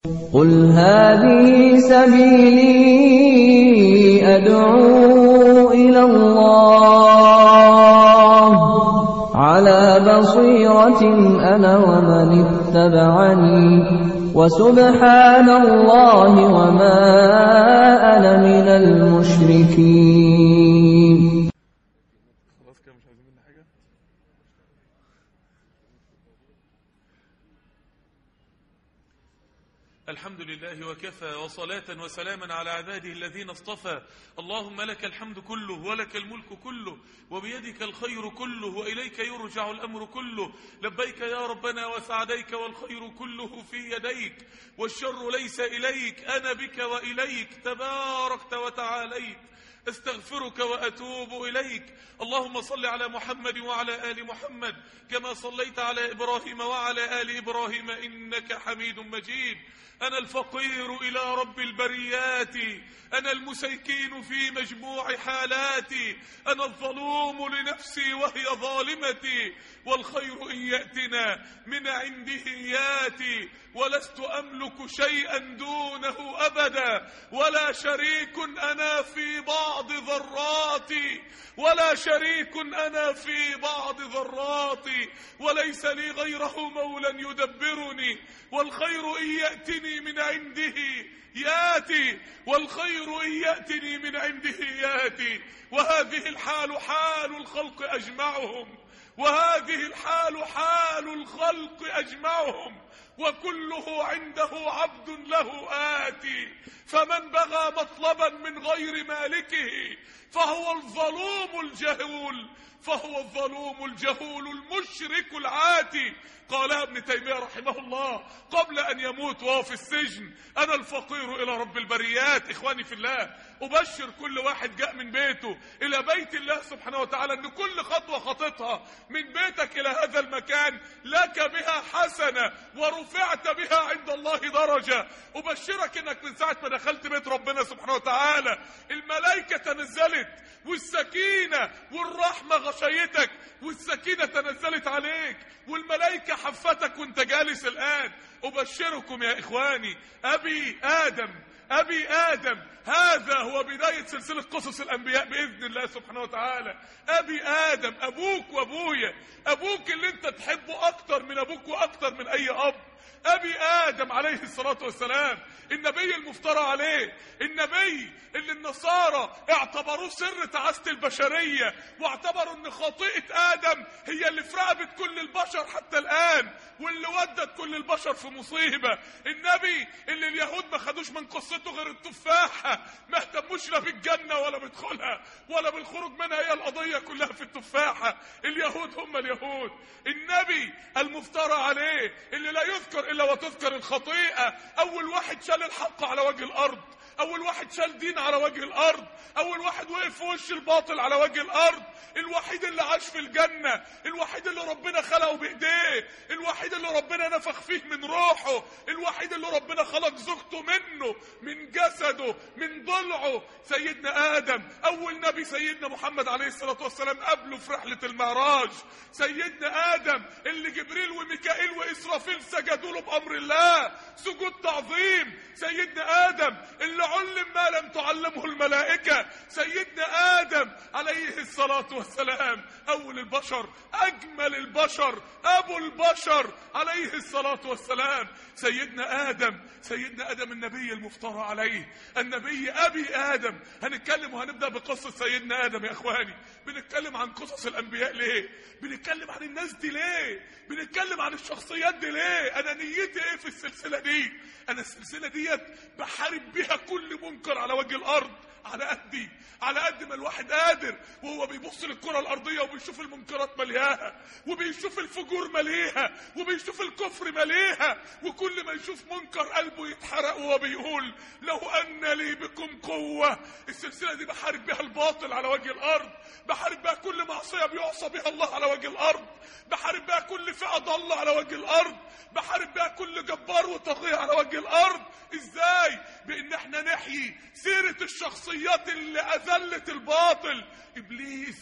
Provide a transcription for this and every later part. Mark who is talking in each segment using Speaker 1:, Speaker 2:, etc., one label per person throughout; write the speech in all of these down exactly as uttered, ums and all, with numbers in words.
Speaker 1: قل هذه سبيلي أدعو إلى الله على بصيرة أنا ومن اتبعني وسبحان الله وما أنا من المشركين.
Speaker 2: الحمد لله وكفى، وصلاة وسلاما على عباده الذين اصطفى. اللهم لك الحمد كله ولك الملك كله وبيدك الخير كله وإليك يرجع الأمر كله. لبيك يا ربنا وسعديك والخير كله في يديك والشر ليس إليك، أنا بك وإليك تباركت وتعاليت، استغفرك وأتوب إليك. اللهم صل على محمد وعلى آل محمد كما صليت على إبراهيم وعلى آل إبراهيم إنك حميد مجيد. أنا الفقير إلى رب البريات، أنا المسيكين في مجموع حالاتي، أنا الظلوم لنفسي وهي ظالمتي، والخير إن يأتنا من عنده ياتي، ولست أملك شيئا دونه أبدا، ولا شريك أنا في بعض ذراتي، ولا شريك أنا في بعض ذراتي، وليس لي غيره مولا يدبرني، والخير إن يأتني من عنده ياتي، والخير إن يأتني من عنده ياتي. وهذه الحال حال الخلق أجمعهم، وهذه الحال حال الخلق أجمعهم، وكله عنده عبد له آتي. فمن بغى مطلبا من غير مالكه فهو الظلوم الجهول، فهو الظلوم الجهول المشرك العاتي. قالها ابن تيمية رحمه الله قبل أن يموت وهو في السجن: أنا الفقير إلى رب البريات. إخواني في الله، أبشر كل واحد جاء من بيته إلى بيت الله سبحانه وتعالى أن كل خطوة خطتها من بيتك إلى هذا المكان لك بها حسنة ورفعت بها عند الله درجة. أبشرك أنك من ساعة ما دخلت بيت ربنا سبحانه وتعالى الملائكة تنزلت، والسكينة والرحمة غشيتك، والسكينة تنزلت عليك، والملائكة حفتك وانت جالس الآن. أبشركم يا إخواني، أبي آدم أبي آدم هذا هو بداية سلسلة قصص الأنبياء بإذن الله سبحانه وتعالى. أبي آدم، أبوك وأبويا، أبوك اللي انت تحبه أكتر من أبوك وأكتر من أي أب. أبي آدم عليه الصلاة والسلام، النبي المفترى عليه، النبي اللي النصارى اعتبروه سر تعاسة البشرية، واعتبروا ان خطيئة آدم هي اللي في رقبة كل البشر حتى الآن، واللي ودت كل البشر في مصيبة. النبي اللي اليهود ما خدوش من قصته غير التفاحة، ما اهتموش لا بالجنة ولا بدخلها ولا بالخروج منها، هي القضية كلها في التفاحة. اليهود هم اليهود. النبي المفترى عليه اللي لا يذكر إلا وتذكر الخطيئة، أول واحد شال الحق على وجه الأرض، أول واحد شال دين على وجه الأرض، أول واحد وقف في وش الباطل على وجه الأرض، الوحيد اللي عاش في الجنة، الوحيد اللي ربنا خلقه بإيديه، الوحيد اللي ربنا نفخ فيه من روحه، الوحيد اللي ربنا خلق زوجته منه، من جسده، من ضلعه، سيدنا آدم. أول نبي سيدنا محمد عليه الصلاة والسلام قبله في رحلة المعراج، سيدنا آدم اللي جبريل وميكائيل وإسرافيل سجدوا له بأمر الله سجود تعظيم، سيدنا آدم اللي علم ما لم تعلمه الملائكة، سيدنا آدم عليه الصلاة والسلام أول البشر، أجمل البشر، أبو البشر عليه الصلاة والسلام، سيدنا آدم. سيدنا آدم النبي المفترى عليه، النبي أبي آدم. هنتكلم وهنبدأ بقصة سيدنا آدم يا إخواني. بنتكلم عن قصص الأنبياء ليه؟ بنتكلم عن الناس دي ليه؟ بنتكلم عن الشخصيات دي ليه؟ أنا نيتي إيه في السلسلة دي؟ أنا السلسلة ديت بحارب بها كل منكر على وجه الأرض على قدي، على قد ما الواحد قادر وهو بيبص للكرة الأرضية وبيشوف المنكرات ملياها، وبيشوف الفجور مليها، وبيشوف الكفر مليها، وكل ما يشوف منكر قلبه يتحرق وهو بيقول لو أن لي بكم قوة. السلسلة دي بحارب بها الباطل على وجه الأرض، بحارب بها كل معصية بيعصى بها الله على وجه الأرض، بحارب بها كل فئة ضالة على وجه الأرض، بحارب بها كل جبار وطاغية على وجه الأرض. إزاي؟ بإن احنا نحيي سيرة الشخصيات اللي أذلت الباطل. إبليس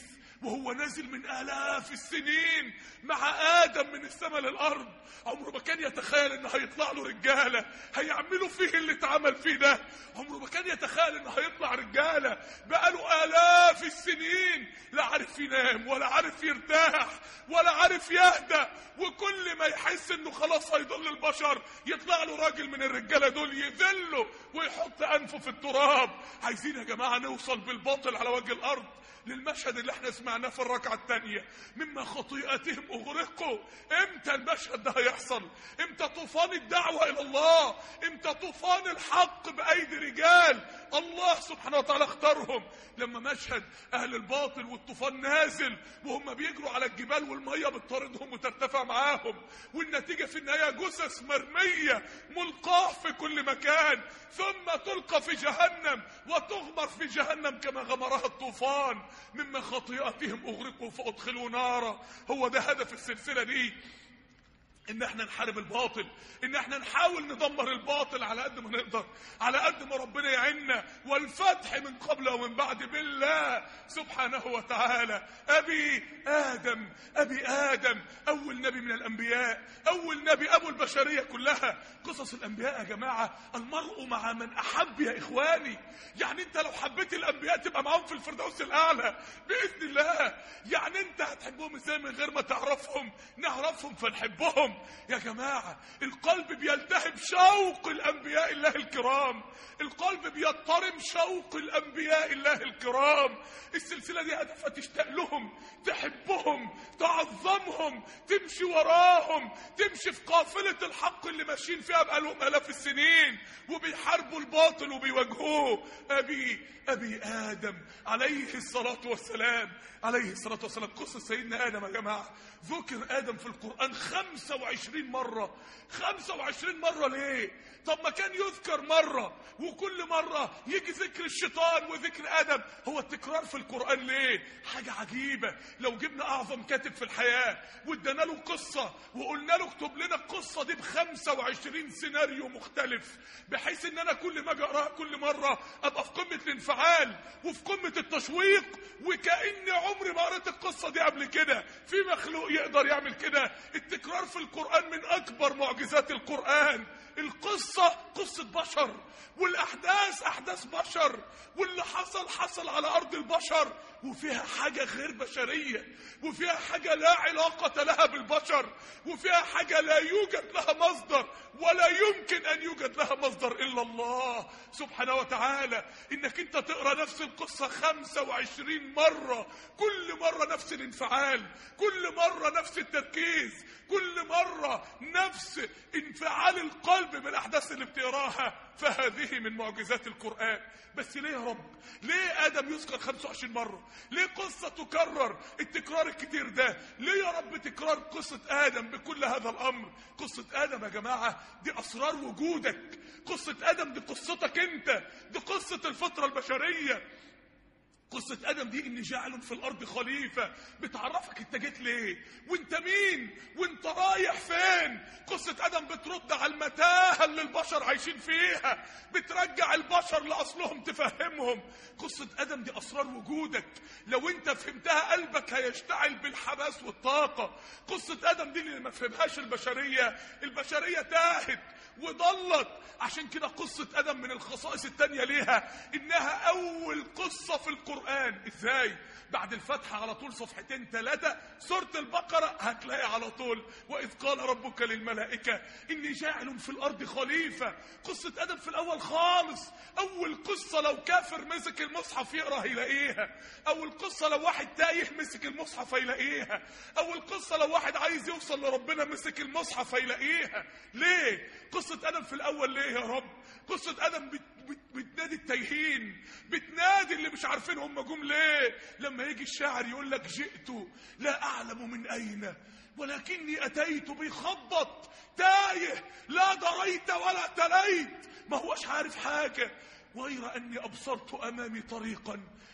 Speaker 2: وهو نازل من آلاف السنين مع آدم من السماء للأرض، عمره ما كان يتخيل إن هيطلع له رجالة هيعملوا فيه اللي اتعمل فيه ده. عمره ما كان يتخيل إن هيطلع رجالة بقاله آلاف السنين لا عارف ينام ولا عارف يرتاح ولا عارف يهدى، وكل ما يحس إنه خلاص هيضل البشر يطلع له راجل من الرجالة دول يذله ويحط أنفه في التراب. عايزين يا جماعة نوصل بالباطل على وجه الأرض للمشهد اللي احنا سمعناه في الركعة الثانية، مما خطيئتهم اغرقوا. امتى المشهد ده هيحصل؟ امتى طوفان الدعوة الى الله؟ امتى طوفان الحق بايدي رجال الله سبحانه وتعالى اختارهم؟ لما مشهد اهل الباطل والطوفان نازل وهم بيجروا على الجبال والمية بتطاردهم وترتفع معاهم، والنتيجة في النهاية جثث مرمية ملقاة في كل مكان، ثم تلقى في جهنم وتغمر في جهنم كما غمرها الطوفان. مما خطيئتهم اغرقوا فادخلوا نارا. هو ده هدف السلسلة دي، ان احنا نحارب الباطل، ان احنا نحاول ندمر الباطل على قد ما نقدر، على قد ما ربنا يعيننا. والفتح من قبل ومن بعد بالله سبحانه وتعالى. ابي ادم ابي ادم اول نبي من الانبياء، اول نبي ابو البشريه كلها. قصص الانبياء يا جماعه، المرء مع من احب يا اخواني. يعني انت لو حبيت الانبياء تبقى معاهم في الفردوس الاعلى باذن الله. يعني انت هتحبهم ازاي من غير ما تعرفهم؟ نعرفهم فنحبهم يا جماعة. القلب بيلتهب شوق الأنبياء الله الكرام، القلب بيضطرم شوق الأنبياء الله الكرام. السلسلة دي هدفها تشتاق لهم، تحبهم، تعظمهم، تمشي وراهم، تمشي في قافلة الحق اللي ماشيين فيها بقالهم آلاف السنين وبيحاربوا الباطل وبيواجهوه. أبي أبي آدم عليه الصلاة والسلام، عليه الصلاة والسلام. قصة سيدنا آدم يا جماعة، ذكر آدم في القرآن خمسة وعشرين مرة. خمسة وعشرين مرة ليه؟ طب ما كان يذكر مرة وكل مرة يجي ذكر الشيطان وذكر آدم. هو التكرار في القرآن ليه؟ حاجة عجيبة. لو جبنا أعظم كاتب في الحياة وادانا له قصة وقلنا له اكتب لنا القصة دي بخمسة وعشرين سيناريو مختلف، بحيث ان انا كل ما اجي اقراها كل مرة ابقى في قمة الانفعال وفي قمة التشويق، وكأني عمري ما قريت القصة دي قبل كده. في مخلوق يقدر يعمل كده؟ التكرار في القرآن من اكبر معجزات القرآن. القصة قصة بشر، والاحداث احداث بشر، واللي حصل حصل على ارض البشر، وفيها حاجة غير بشرية، وفيها حاجة لا علاقة لها بالبشر، وفيها حاجة لا يوجد لها مصدر ولا يمكن ان يوجد لها مصدر الا الله سبحانه وتعالى. انك انت تقرأ نفس القصة خمسة وعشرين مرة، كل مرة نفس الانفعال، كل مرة نفس التركيز، كل مرة نفس انفعال القلب بالاحداث اللي بتقراها. فهذه من معجزات القرآن. بس ليه يا رب؟ ليه آدم يذكر خمسة وعشرين مرة؟ ليه قصة تكرر التكرار الكتير ده؟ ليه يا رب تكرار قصة آدم بكل هذا الأمر؟ قصة آدم يا جماعة دي أسرار وجودك. قصة آدم دي قصتك أنت، دي قصة الفطرة البشرية. قصة آدم دي إني جاعل في الأرض خليفة، بتعرفك أنت جيت ليه وأنت مين وأنت رايح فين. قصة آدم بترد على المتاهة اللي البشر عايشين فيها، بترجع البشر لأصلهم، تفهمهم. قصة آدم دي أسرار وجودك، لو أنت فهمتها قلبك هيشتعل بالحماس والطاقة. قصة آدم دي اللي ما فهمهاش البشرية، البشرية تاهت وضلت. عشان كده قصة آدم من الخصائص التانية ليها إنها أول قصة في القرآن. إزاي؟ بعد الفتحة على طول صفحتين ثلاثة سورة البقرة هتلاقي على طول وإذ قال ربك للملائكة إني جاعل في الأرض خليفة. قصة آدم في الأول خالص، أول قصة لو كافر مسك المصحف يقرأ يلاقيها، أول قصة لو واحد تايه مسك المصحف يلاقيها، أول قصة لو واحد عايز يوصل لربنا مسك المصحف يلاقيها. ليه؟ قصة آدم في الأول ليه يا رب؟ قصة آدم بت بت بتنادي التايهين، بتنادي اللي مش عارفين هم جم ليه. لما يجي الشاعر يقول لك جئت لا أعلم من أين ولكني أتيت بيخبط، تايه لا دريت ولا تليت، ما هوش عارف حاجة، غير أني أبصرت أمامي طريقا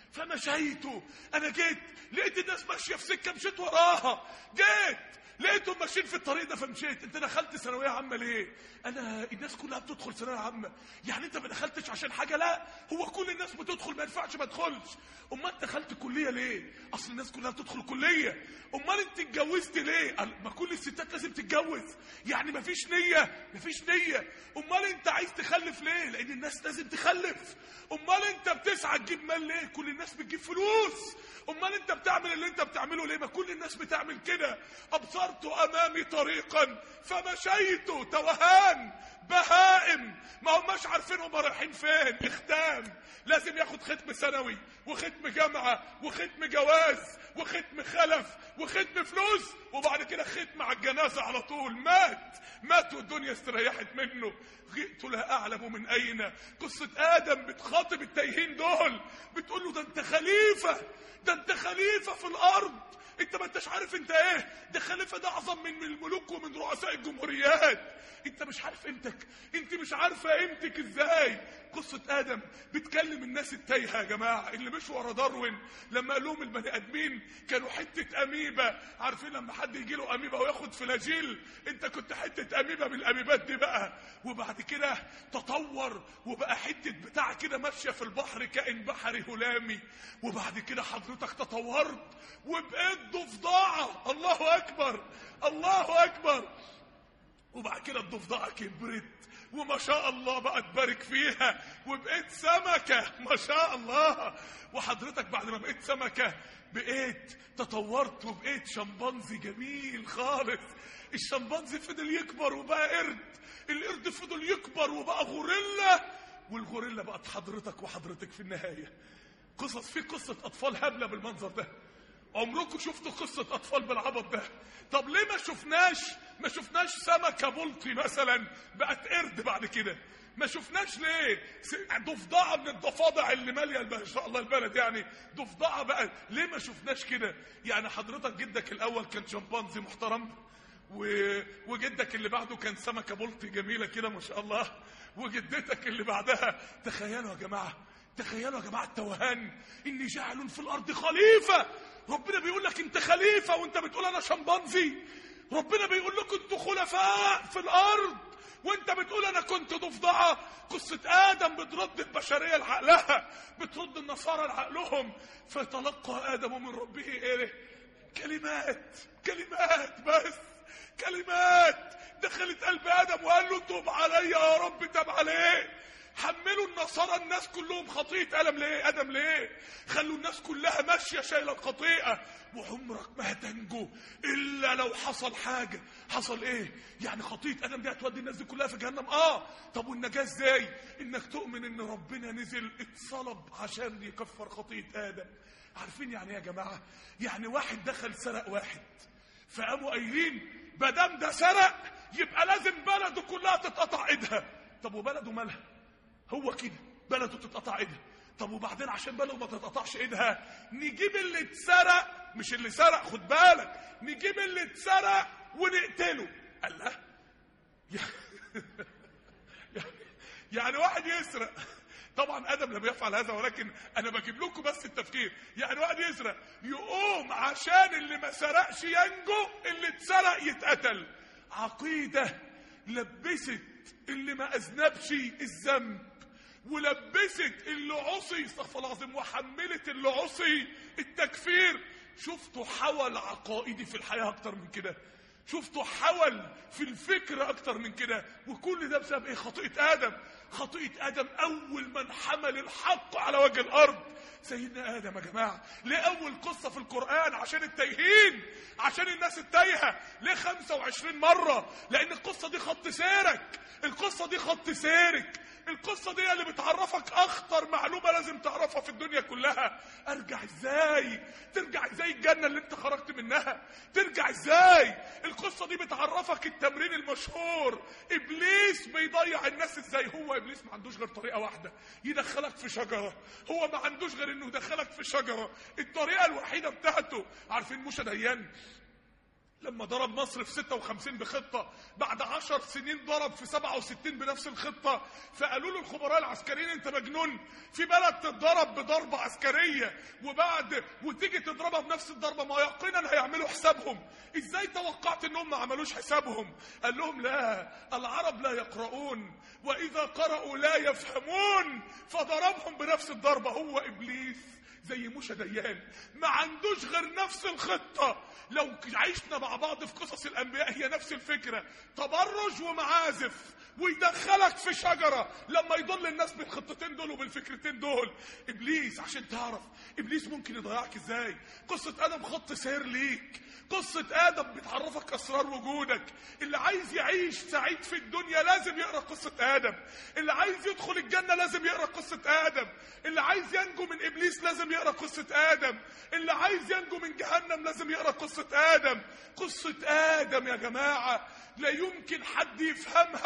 Speaker 2: فمشيت. انا جيت لقيت الناس ماشيه في سكه مشيت وراها، جيت لقيتهم ماشيين في الطريق ده فمشيت. انت دخلت ثانويه عامه ليه؟ انا الناس كلها بتدخل ثانويه عامه، يعني انت ما دخلتش عشان حاجه؟ لا، هو كل الناس بتدخل، ما ينفعش ما ادخلش. امال انت دخلت كليه ليه؟ اصل الناس كلها بتدخل كليه. امال انت اتجوزت ليه؟ ما كل الستات لازم تتجوز، يعني ما فيش نيه، ما فيش نيه. امال انت عايز تخلف ليه؟ لان الناس لازم تخلف. امال انت بتسعى تجيب مال ليه؟ كل الناس بتجيب فلوس. امال انت بتعمل اللي انت بتعمله ليه؟ ما كل الناس بتعمل كده. ابصرت امامي طريقا فمشيت. توهان، بهائم، ما هماش عارفين هم رايحين فين. اختام لازم ياخد ختم ثانوي وختم جامعه وختم جواز وختم خلف وختم فلوس، وبعد كده ختم على الجنازه على طول. مات مات والدنيا استريحت منه. جئت لا اعلم من اين. قصه ادم بتخاطب التايهين دول، بتقول له ده انت خليفه، ده انت خليفه في الارض، انت ما انتش عارف انت ايه. ده خليفه ده اعظم من الملوك ومن رؤساء الجمهوريات. انت مش عارف قيمتك، انت مش عارفه قيمتك ازاي. قصه ادم بتكلم الناس التايهه يا جماعه اللي مش ورا داروين لما قال لهم البني ادمين كانوا حته اميبا. عارفين لما حد يجي له اميبا وياخد فلاجيل؟ انت كنت حته اميبا من الاميبات دي بقى. وبعد كده تطور وبقى حته بتاع كده ماشيه في البحر، كائن بحري هلامي. وبعد كده حضرتك تطورت وبقيت ضفدعه. الله اكبر، الله اكبر. وبعد كده الضفدعه كبرت وما شاء الله بقى تبارك فيها وبقيت سمكه ما شاء الله. وحضرتك بعد ما بقيت سمكه بقيت تطورت وبقيت شمبانزي جميل خالص. الشمبانزي فضل يكبر وبقى قرد، القرد فضل يكبر وبقى غوريلا، والغوريلا بقت حضرتك وحضرتك في النهايه. قصص في قصه اطفال هبله بالمنظر ده. عمركم شفتوا قصة أطفال بالعبط ده؟ طب ليه ما شفناش ما شفناش سمكة بلطي مثلا بقت قرد بعد كده؟ ما شفناش ليه ضفدعة من الضفادع اللي مالية ما شاء الله البلد، يعني ضفدعة بقى؟ ليه ما شفناش كده؟ يعني حضرتك جدك الأول كان شمبانزي محترم، و... وجدك اللي بعده كان سمكة بلطي جميلة كده ما شاء الله، وجدتك اللي بعدها. تخيلوا يا جماعة، تخيلوا يا جماعة التوهان. إني جاعل في الأرض خليفة. ربنا بيقول لك انت خليفة وانت بتقول انا شمبانزي. ربنا بيقول لكم انتوا خلفاء في الارض وانت بتقول انا كنت ضفدعة. قصة ادم بترد البشرية لعقلها، بترد النصارى لعقلهم. فتلقى ادم من ربه ايه؟ كلمات، كلمات بس، كلمات دخلت قلب ادم وقال له توب علي يا رب. تاب عليه. حملوا النصارى الناس كلهم خطيئة ألم ليه؟ أدم ليه؟ خلوا الناس كلها ماشية شايلة الخطيئة. وعمرك ما هتنجو إلا لو حصل حاجة. حصل إيه؟ يعني خطيئة أدم دي هتودي الناس دي كلها في جهنم؟ آه. طب والنجاة إزاي؟ إنك تؤمن إن ربنا نزل اتصلب عشان يكفر خطيئة آدم. عارفين يعني إيه يا جماعة؟ يعني واحد دخل سرق واحد، فقاموا قايلين بدام ده سرق يبقى لازم بلده كلها تتقطع إيدها. طب وبلده مالها؟ هو كده بلده تتقطع ايدها. طب وبعدين عشان بلده ما تتقطعش ايدها نجيب اللي اتسرق، مش اللي سرق، خد بالك، نجيب اللي اتسرق ونقتله. قال لا يعني واحد يسرق، طبعا ادم لم يفعل هذا ولكن انا بجيب لكم بس التفكير. يعني واحد يسرق يقوم عشان اللي ما سرقش ينجو اللي اتسرق يتقتل. عقيدة لبست اللي ما اذنبش الذنب، ولبست اللي عصي استغفر الله العظيم، وحملت اللي عصي التكفير. شفتوا حول عقائدي في الحياة اكتر من كده؟ شفتوا حول في الفكر اكتر من كده؟ وكل ده بسبب ايه؟ خطيئة ادم. خطيئة ادم اول من حمل الحق على وجه الارض سيدنا ادم يا جماعة. ليه اول قصة في القرآن؟ عشان التايهين، عشان الناس التايهة. ليه خمسة وعشرين مرة؟ لان القصة دي خط سيرك، القصة دي خط سيرك، القصة دي اللي بتعرفك اخطر معلومة لازم تعرفها في الدنيا كلها. ارجع ازاي؟ ترجع ازاي الجنة اللي انت خرجت منها؟ ترجع ازاي؟ القصة دي بتعرفك التمرين المشهور، ابليس بيضيع الناس ازاي. هو ابليس ما عندوش غير طريقة واحدة، يدخلك في شجرة. هو ما عندوش غير انه يدخلك في شجرة. الطريقة الوحيدة بتاعته، عارفين موسى ديان
Speaker 3: لما ضرب مصر في ستة وخمسين بخطة، بعد عشر سنين ضرب في سبعة وستين بنفس الخطة. فقالوا له الخبراء العسكريين انت مجنون، في بلد تتضرب بضربة عسكرية وبعد وتيجي تضربها بنفس الضربة، ما يقينا هيعملوا حسابهم. ازاي توقعت انهم ما عملوش حسابهم؟ قال لهم لا، العرب لا يقرؤون واذا قرأوا لا يفهمون، فضربهم بنفس الضربة. هو ابليس زي موشى ديان ما عندوش غير نفس الخطة. لو عشنا مع بعض في قصص الانبياء هي نفس الفكرة، تبرج ومعازف، ويدخلك في شجرة لما يضل الناس بالخطتين دول وبالفكرتين دول. ابليس عشان تعرف ابليس ممكن يضيعك ازاي، قصة ادم خط سير ليك. قصة ادم بتعرفك اسرار وجودك. اللي عايز يعيش سعيد في الدنيا لازم يقرأ قصة ادم، اللي عايز يدخل الجنة لازم يقرأ قصة ادم، اللي عايز ينجو من ابليس لازم يقرأ قصة ادم، اللي عايز ينجو من جهنم لازم يقرأ قصة ادم. قصة ادم يا جماعة لا يمكن حد يفهمها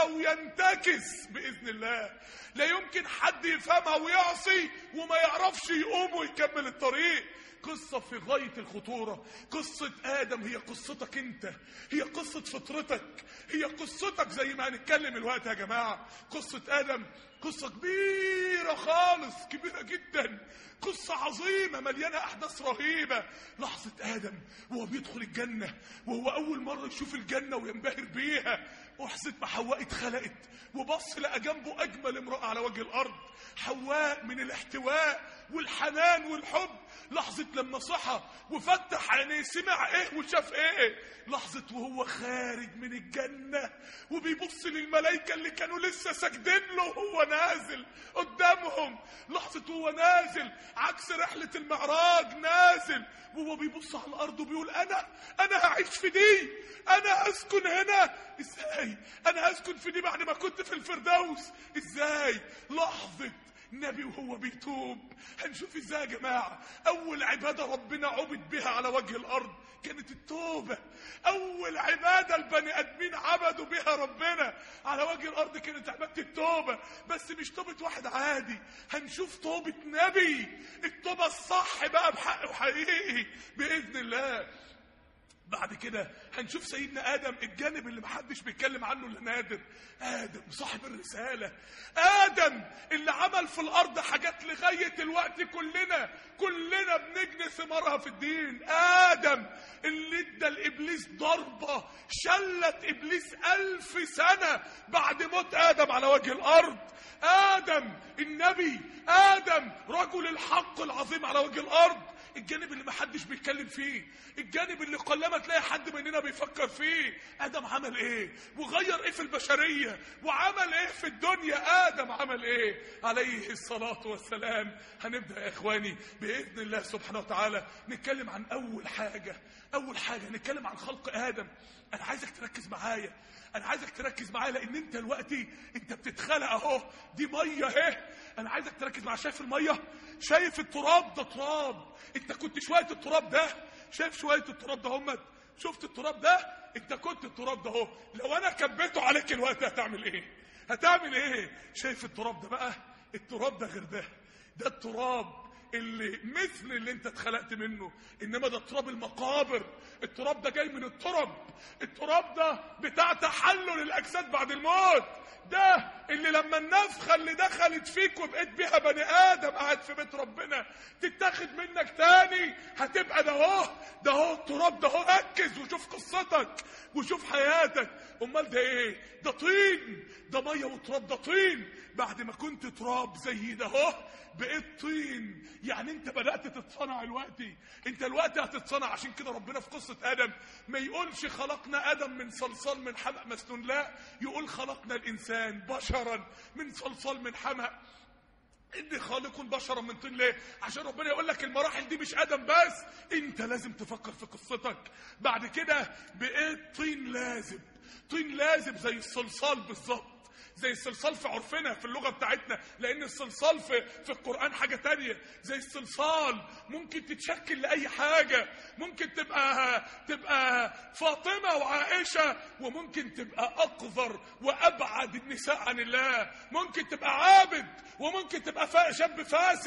Speaker 3: وينتكس بإذن الله، لا يمكن حد يفهمها ويعصي وما يعرفش يقوم ويكمل الطريق. قصة في غاية الخطورة. قصة آدم هي قصتك انت، هي قصة فطرتك، هي قصتك زي ما هنتكلم الوقت يا جماعة. قصة آدم قصة كبيرة خالص، كبيرة جدا، قصة عظيمة مليانة أحداث رهيبة. لحظة آدم وهو بيدخل الجنة، وهو أول مرة يشوف الجنة وينبهر بيها. لحظة ما حواء اتخلقت وبص لقى جنبه أجمل امرأة على وجه الأرض، حواء من الاحتواء والحنان والحب. لحظة لما صحى وفتح عينيه سمع ايه وشاف ايه. لحظة وهو خارج من الجنة وبيبص للملائكة اللي كانوا لسه ساجدين له وهو نازل قدامهم. لحظة وهو نازل عكس رحلة المعراج، نازل وهو بيبص على الأرض وبيقول أنا أنا هعيش في دي، أنا أسكن هنا. إزاي أنا أسكن في دي بعد ما كنت في الفردوس؟ إزاي؟ لحظة النبي وهو بيتوب. هنشوف ازاي يا جماعة اول عبادة ربنا عبد بها على وجه الارض كانت التوبة. اول عبادة البني ادمين عبدوا بها ربنا على وجه الارض كانت عبادة التوبة. بس مش توبة واحد عادي، هنشوف توبة نبي، التوبة الصح بقى بحق وحقيقي بإذن الله. بعد كده هنشوف سيدنا آدم، الجانب اللي محدش بيتكلم عنه الا نادر. آدم صاحب الرسالة، آدم اللي عمل في الأرض حاجات لغاية الوقت كلنا كلنا بنجني ثمارها في الدين. آدم اللي ادى لإبليس ضربة شلت إبليس ألف سنة بعد موت آدم على وجه الأرض. آدم النبي، آدم رجل الحق العظيم على وجه الأرض، الجانب اللي محدش بيتكلم فيه، الجانب اللي قلما تلاقي حد مننا بيفكر فيه. آدم عمل ايه وغير ايه في البشرية وعمل ايه في الدنيا؟ آدم عمل ايه عليه الصلاة والسلام. هنبدأ يا اخواني بإذن الله سبحانه وتعالى نتكلم عن اول حاجة. اول حاجة نتكلم عن خلق آدم. انا عايزك تركز معايا، انا عايزك تركز معايا لان انت دلوقتي انت بتتخلق اهو، دي ميه اهي. انا عايزك تركز معايا. شايف الميه؟ شايف التراب ده تراب، انت كنت شويه التراب ده. شايف شويه التراب ده هم؟ شفت التراب ده؟ انت كنت التراب ده اهو. لو انا كبيته عليك الوقت هتعمل ايه؟ هتعمل ايه؟ شايف التراب ده بقى؟ التراب ده غير ده، ده التراب اللي مثل اللي انت اتخلقت منه، انما ده تراب المقابر. التراب ده جاي من التراب، التراب ده بتاع تحلل الاجساد بعد الموت. ده اللي لما النفخه اللي دخلت فيك وبقيت بيها بني ادم قاعد في بيت ربنا تتاخد منك تاني هتبقى ده اهو، ده اهو التراب ده اهو. ركز وشوف قصتك وشوف حياتك. امال ده ايه؟ ده طين، ده ميه وتراب. ده طين بعد ما كنت تراب زي ده اهو بقيت طين. يعني انت بدأت تتصنع الوقتي، انت الوقت هتتصنع. عشان كده ربنا في قصة آدم ما يقولش خلقنا آدم من صلصال من حمأ مسنون، لا، يقول خلقنا الإنسان بشرا من صلصال من حمأ. إني خالق بشرا من طين. ليه؟ عشان ربنا يقول لك المراحل دي مش آدم بس، انت لازم تفكر في قصتك. بعد كده بقيت طين لازب، طين لازب زي الصلصال بالظبط، زي الصلصال في عرفنا في اللغة بتاعتنا، لأن الصلصال في, في القرآن حاجة تانية. زي الصلصال ممكن تتشكل لأي حاجة، ممكن تبقى تبقى فاطمة وعائشة، وممكن تبقى أقذر وأبعد النساء عن الله، ممكن تبقى عابد وممكن تبقى شاب فاسد،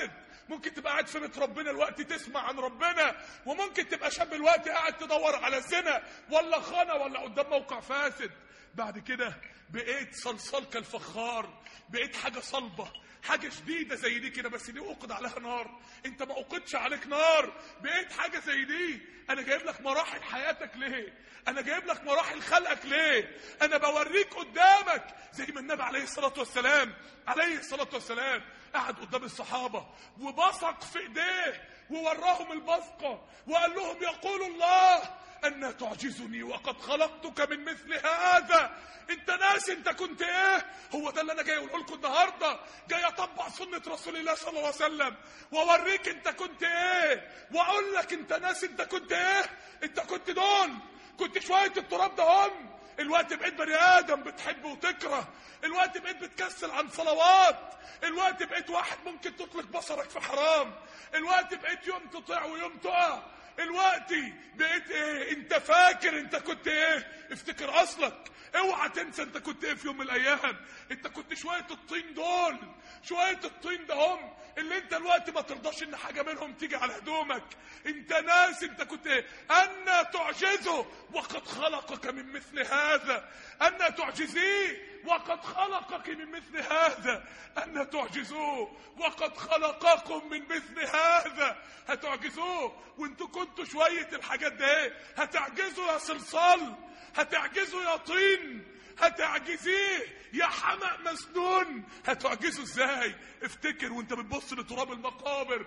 Speaker 3: ممكن تبقى قاعد في بيت ربنا الوقت تسمع عن ربنا، وممكن تبقى شاب الوقت قاعد تدور على زنا ولا خانة ولا قدام موقع فاسد. بعد كده بقيت صلصال كالفخار، بقيت حاجة صلبة، حاجة شديدة زي دي كده، بس دي اوقد عليها نار، انت ما اوقدش عليك نار، بقيت حاجة زي دي. انا جايب لك مراحل حياتك ليه؟ انا جايب لك مراحل خلقك ليه؟ انا بوريك قدامك زي ما النبي عليه الصلاة والسلام عليه الصلاة والسلام قعد قدام الصحابة وبصق في ايديه ووراهم البصقة وقال لهم يقول الله أن تعجزني وقد خلقتك من مثل هذا. انت ناس انت كنت ايه؟ هو ده اللي انا جاي اقوله لكم النهارده، جاي اطبق سنة رسول الله صلى الله عليه وسلم واوريك انت كنت ايه، واقول لك انت ناس انت كنت ايه؟ انت كنت دول، كنت شوية التراب ده هم. الوقت بقيت بني ادم بتحب وتكره، الوقت بقيت بتكسل عن صلوات، الوقت بقيت واحد ممكن تطلق بصرك في حرام، الوقت بقيت يوم تطيع ويوم تقع، الوقت بقيت ايه؟ انت فاكر انت كنت ايه؟ افتكر اصلك، اوعى تنسى انت كنت ايه في يوم من الايام. انت كنت شوية الطين دول، شوية الطين ده هم اللي انت الوقت ما ترضاش ان حاجة منهم تيجي على هدومك. انت ناس انت كنت ايه؟ ان تعجزه وقد خلقك من مثل هذا، ان تعجزيه وقد خلقك من مثل هذا، ان تعجزوه وقد خلقكم من مثل هذا. هتعجزوه وانتوا كنتوا شوية الحاجات ده ايه؟ هتعجزوا يا صلصال، هتعجزوا يا طين، هتعجزيه يا حمق مسنون. هتعجزوا ازاي؟ افتكر وانت بتبص لتراب المقابر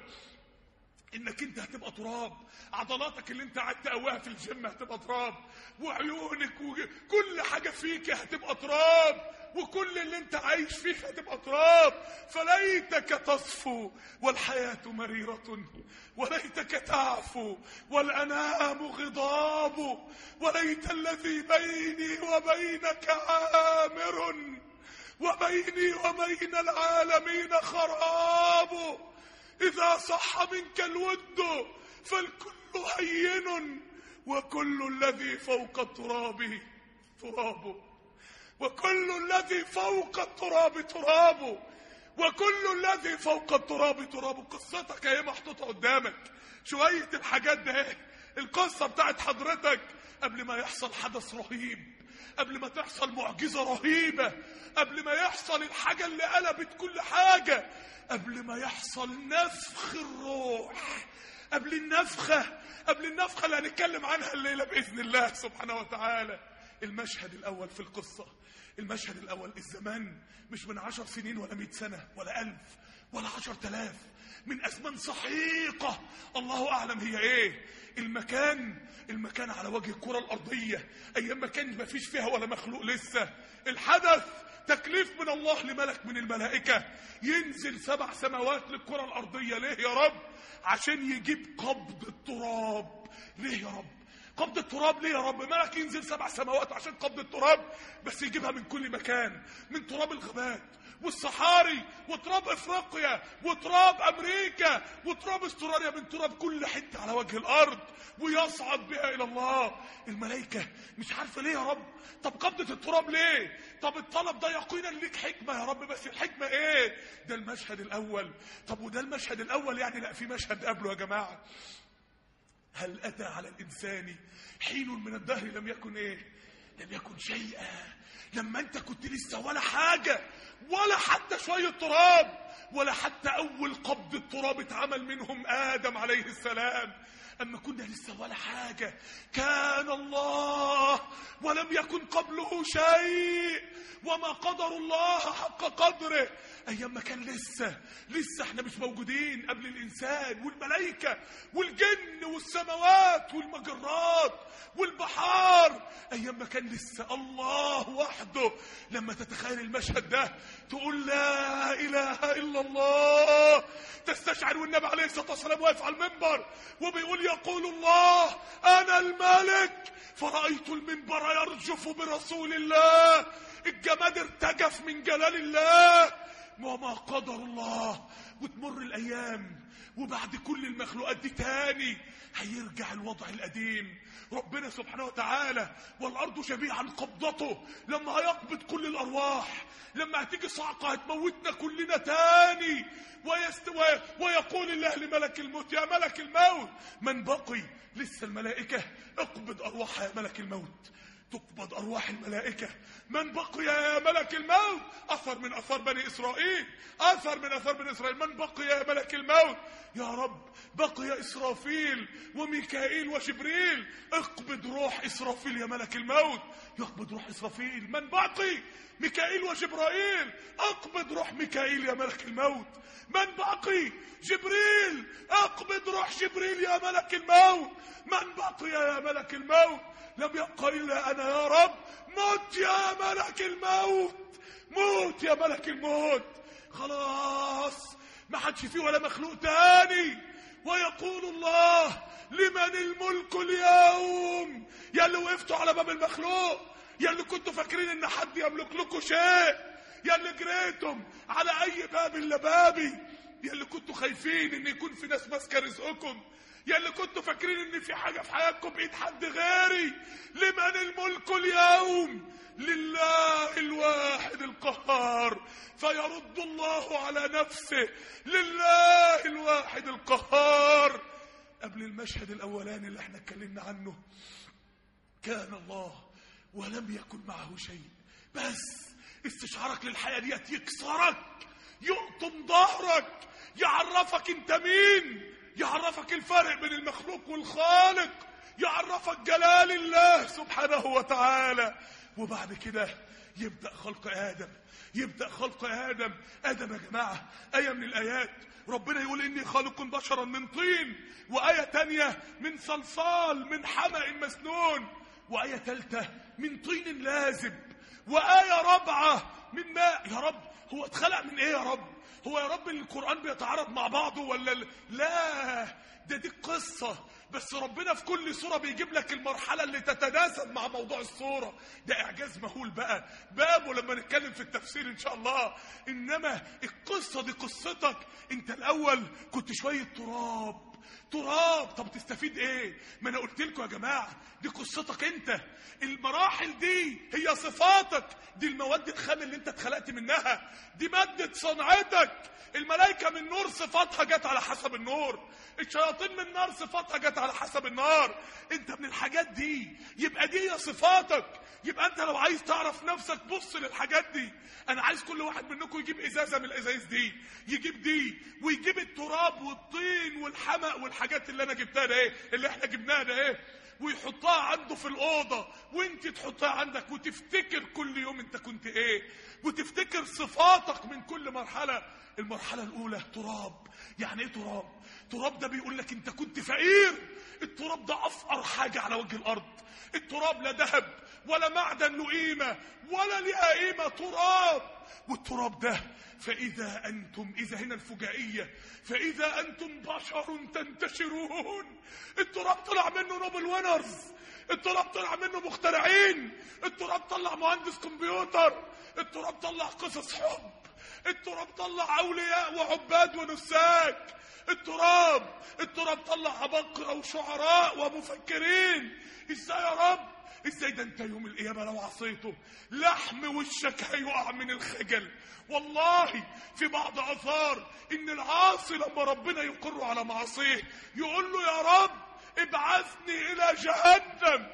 Speaker 3: انك انت هتبقى تراب، عضلاتك اللي انت قاعد تقويها في الجيم هتبقى تراب، وعيونك وكل حاجة فيك هتبقى تراب، وكل اللي انت عايش فيه هتبقى تراب. فليتك تصفو والحياة مريرة، وليتك تعفو والأنام غضاب، وليت الذي بيني وبينك عامر وبيني وبين العالمين خراب. إذا صح منك الود فالكل هين، وكل الذي فوق التراب تراب، وكل الذي فوق التراب تراب، وكل الذي فوق التراب تراب. قصتك اهي محطوطة قدامك، شوية الحاجات ده، القصة بتاعت حضرتك قبل ما يحصل حدث رهيب، قبل ما تحصل معجزة رهيبة، قبل ما يحصل الحاجة اللي قلبت كل حاجة، قبل ما يحصل نفخ الروح، قبل النفخة، قبل النفخة اللي هنتكلم عنها الليلة بإذن الله سبحانه وتعالى. المشهد الأول في القصة، المشهد الأول، الزمان مش من عشر سنين ولا مئة سنة ولا ألف ولا عشر تلاف، من أزمان سحيقة الله أعلم هي إيه. المكان، المكان على وجه الكرة الأرضية أيام ما كان ما فيش فيها ولا مخلوق لسه. الحدث تكليف من الله لملك من الملائكة ينزل سبع سماوات للكرة الأرضية. ليه يا رب؟ عشان يجيب قبض التراب. ليه يا رب قبض التراب؟ ليه يا رب؟ ملك ينزل سبع سماوات عشان قبض التراب، بس يجيبها من كل مكان، من تراب الغابات والصحاري وتراب افريقيا وتراب امريكا وتراب استراليا، من تراب كل حته على وجه الارض، ويصعد بها الى الله. الملائكه مش عارفه ليه يا رب. طب قبضه التراب ليه؟ طب الطلب ده يقينا ليك حكمه يا رب، بس الحكمه ايه؟ ده المشهد الاول. طب وده المشهد الاول يعني؟ لا، في مشهد قبله يا جماعه. هل اتى على الانسان حين من الدهر لم يكن ايه؟ لم يكن شيئا. لما انت كنت لسه ولا حاجة، ولا حتى شوية تراب، ولا حتى اول قبض التراب اتعمل منهم ادم عليه السلام. اما كنا لسه ولا حاجة، كان الله ولم يكن قبله شيء، وما قدر الله حق قدره. ايام ما كان لسه لسه احنا مش موجودين، قبل الانسان والملائكة والجن والسماوات والمجرات والبحار، ايام ما كان لسه الله وحده. لما تتخيل المشهد ده تقول لا اله الا الله، تستشعر والنبي عليه الصلاة والسلام واقف على المنبر وبيقول يقول الله انا الملك، فرأيت المنبر يرجف برسول الله. الجماد ارتجف من جلال الله، وما قدر الله. وتمر الايام وبعد كل المخلوقات دي تاني هيرجع الوضع القديم. ربنا سبحانه وتعالى والارض جميعا قبضته، لما هيقبض كل الارواح، لما هتيجي صعقه هتموتنا كلنا تاني. ويست... ويقول الله لملك الموت يا ملك الموت من بقي؟ لسه الملائكه اقبض ارواحها يا ملك الموت. تقبض أرواح الملائكة. من بقي يا ملك الموت؟ أثر من أثار بني إسرائيل، أثر من أثار بني إسرائيل. من بقي يا ملك الموت؟ يا رب بقي إسرافيل وميكائيل وجبريل. اقبض روح إسرافيل يا ملك الموت. يقبض روح إسرافيل. من بقي؟ ميكائيل وجبرائيل. اقبض روح ميكائيل يا ملك الموت. من بقي؟ جبريل. اقبض روح جبريل يا ملك الموت. من بقي يا ملك الموت؟ لم يبق إلا أنا يا رب. موت يا ملك الموت، موت يا ملك الموت. خلاص ما حدش فيه ولا مخلوق تاني. ويقول الله لمن الملك اليوم؟ يا اللي وقفتوا على باب المخلوق، يا اللي كنتوا فاكرين ان حد يملك لكم شيء، يا اللي جريتم على اي باب الا بابي، يا اللي كنتوا خايفين ان يكون في ناس ماسكه رزقكم، يا اللي كنتوا فاكرين ان في حاجه في حياتكم بايد حد غيري. لمن الملك اليوم؟ لله الواحد القهار. فيرد الله على نفسه لله الواحد القهار. قبل المشهد الاولاني اللي احنا اتكلمنا عنه، كان الله ولم يكن معه شيء، بس استشعارك للحياه ديت يكسرك، يقطم ظهرك، يعرفك انت مين، يعرفك الفرق بين المخلوق والخالق، يعرفك جلال الله سبحانه وتعالى. وبعد كده يبدأ خلق آدم، يبدأ خلق آدم. آدم يا جماعة آية من الآيات ربنا يقول إني خالق بشرا من طين، وآية تانية من صلصال من حمأ مسنون، وآية ثالثة من طين لازب، وآية رابعة من ماء. يا رب هو اتخلق من إيه يا رب؟ هو يا رب القرآن بيتعارض مع بعضه ولا لا؟ ده دي قصة، بس ربنا في كل سورة بيجيب لك المرحلة اللي تتناسب مع موضوع السورة. ده إعجاز مهول بقى، بابه لما نتكلم في التفسير إن شاء الله. إنما القصة دي قصتك أنت. الأول كنت شوية تراب، تراب. طب تستفيد ايه؟ ما انا قلت لكم يا جماعه دي قصتك انت. المراحل دي هي صفاتك، دي المواد الخام اللي انت اتخلقت منها، دي ماده صنعتك. الملائكه من نور صفاتها جت على حسب النور، الشياطين من نار صفاتها جت على حسب النار. انت من الحاجات دي، يبقى دي هي صفاتك. يبقى انت لو عايز تعرف نفسك بص للحاجات دي. انا عايز كل واحد منكم يجيب ازازه من الازايز دي، يجيب دي ويجيب التراب والطين والحمأ والحاجات اللي انا جبتها ده ايه، اللي احنا جبناها ده ايه، ويحطها عنده في الاوضه، وانت تحطها عندك، وتفتكر كل يوم انت كنت ايه، وتفتكر صفاتك من كل مرحله. المرحله الاولى تراب. يعني ايه تراب؟ تراب ده بيقول لك انت كنت فقير. التراب ده افقر حاجه على وجه الارض. التراب لا ذهب ولا معدن له قيمه ولا ليها قيمه، تراب. والتراب ده فاذا انتم، اذا هنا الفجائيه، فاذا انتم بشر تنتشرون. التراب طلع منه نوبل وينرز، التراب طلع منه مخترعين، التراب طلع مهندس كمبيوتر، التراب طلع قصص حب، التراب طلع اولياء وعباد ونساك. التراب التراب طلع عباقرة وشعراء ومفكرين. ازاي يا رب؟ ازاي ده انت يوم القيامة لو عصيته لحم وشك هيقع من الخجل. والله في بعض اثار ان العاصي لما ربنا يقر على معصيه يقول له يا رب ابعثني الى جهنم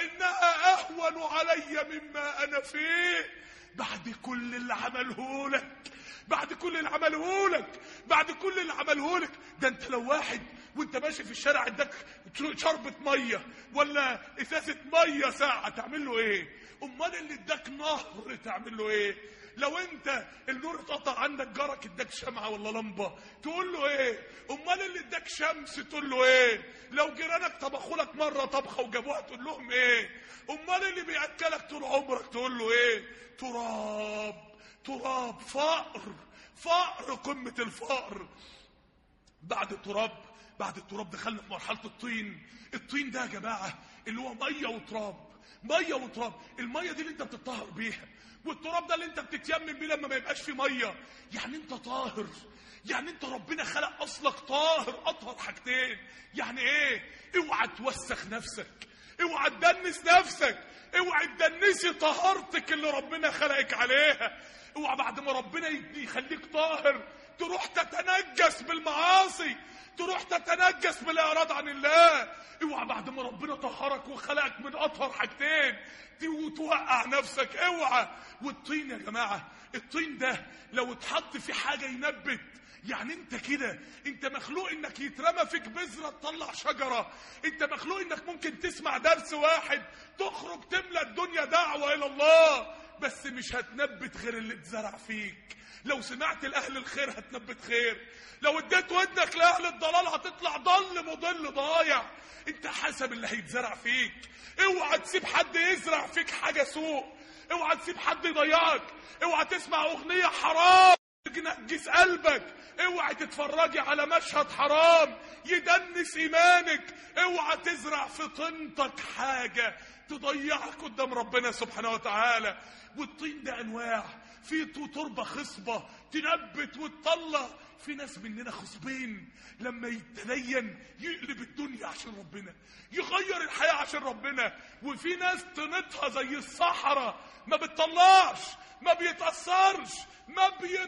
Speaker 3: فانها اهون علي مما انا فيه. بعد كل اللي عمله لك، بعد كل اللي عمله لك، بعد كل اللي عمله لك. ده انت لو واحد وانت ماشي في الشارع اداك شربة ميه ولا ازازة ميه ساعة تعمل له ايه؟ امال اللي اداك نهر تعمل له ايه؟ لو انت النور اتقطع عندك جارك اداك شمعة ولا لمبة تقول له ايه؟ امال اللي اداك شمس تقول له ايه؟ لو جيرانك طبخوا لك مرة طبخة وجابوها تقول لهم ايه؟ امال اللي بياكلك طول عمرك تقول له ايه؟ تراب. تراب، فقر، فقر، قمة الفقر. بعد التراب، بعد التراب دخلنا في مرحلة الطين. الطين ده يا جماعة اللي هو مية وتراب، ميه وتراب. الميه دي اللي انت بتطهر بيها، والتراب ده اللي انت بتتيمم بيه لما ما يبقاش في ميه. يعني انت طاهر، يعني انت ربنا خلق اصلك طاهر، اطهر حاجتين. يعني ايه؟ اوعى توسخ نفسك، اوعى تدنس نفسك، اوعى تدنسي طهارتك اللي ربنا خلقك عليها. اوعى بعد ما ربنا يخليك طاهر تروح تتنجس بالمعاصي، تروح تتنجس بالاعراض عن الله. اوعى بعد ما ربنا طهرك وخلقك من اطهر حاجتين توقع نفسك، اوعى. والطين يا جماعه، الطين ده لو اتحط في حاجه ينبت. يعني انت كده، انت مخلوق انك يترمى فيك بذره تطلع شجره. انت مخلوق انك ممكن تسمع درس واحد تخرج تملى الدنيا دعوه الى الله، بس مش هتنبت غير اللي اتزرع فيك. لو سمعت لاهل الخير هتنبت خير، لو اديت ودنك لاهل الضلال هتطلع ضل مضل ضايع. انت حسب اللي هيتزرع فيك. اوعى تسيب حد يزرع فيك حاجه سوء، اوعى تسيب حد يضيعك، اوعى تسمع اغنيه حرام تنجس قلبك، اوعى تتفرجي على مشهد حرام يدنس ايمانك، اوعى تزرع في طينتك حاجه تضيعك قدام ربنا سبحانه وتعالى. والطين ده انواع، في تربه خصبه تنبت وتطلع. في ناس مننا خصبين لما يتدين يقلب الدنيا عشان ربنا، يغير الحياه عشان ربنا. وفي ناس طينتها زي الصحراء، ما بتطلعش، ما بيتأثرش، ما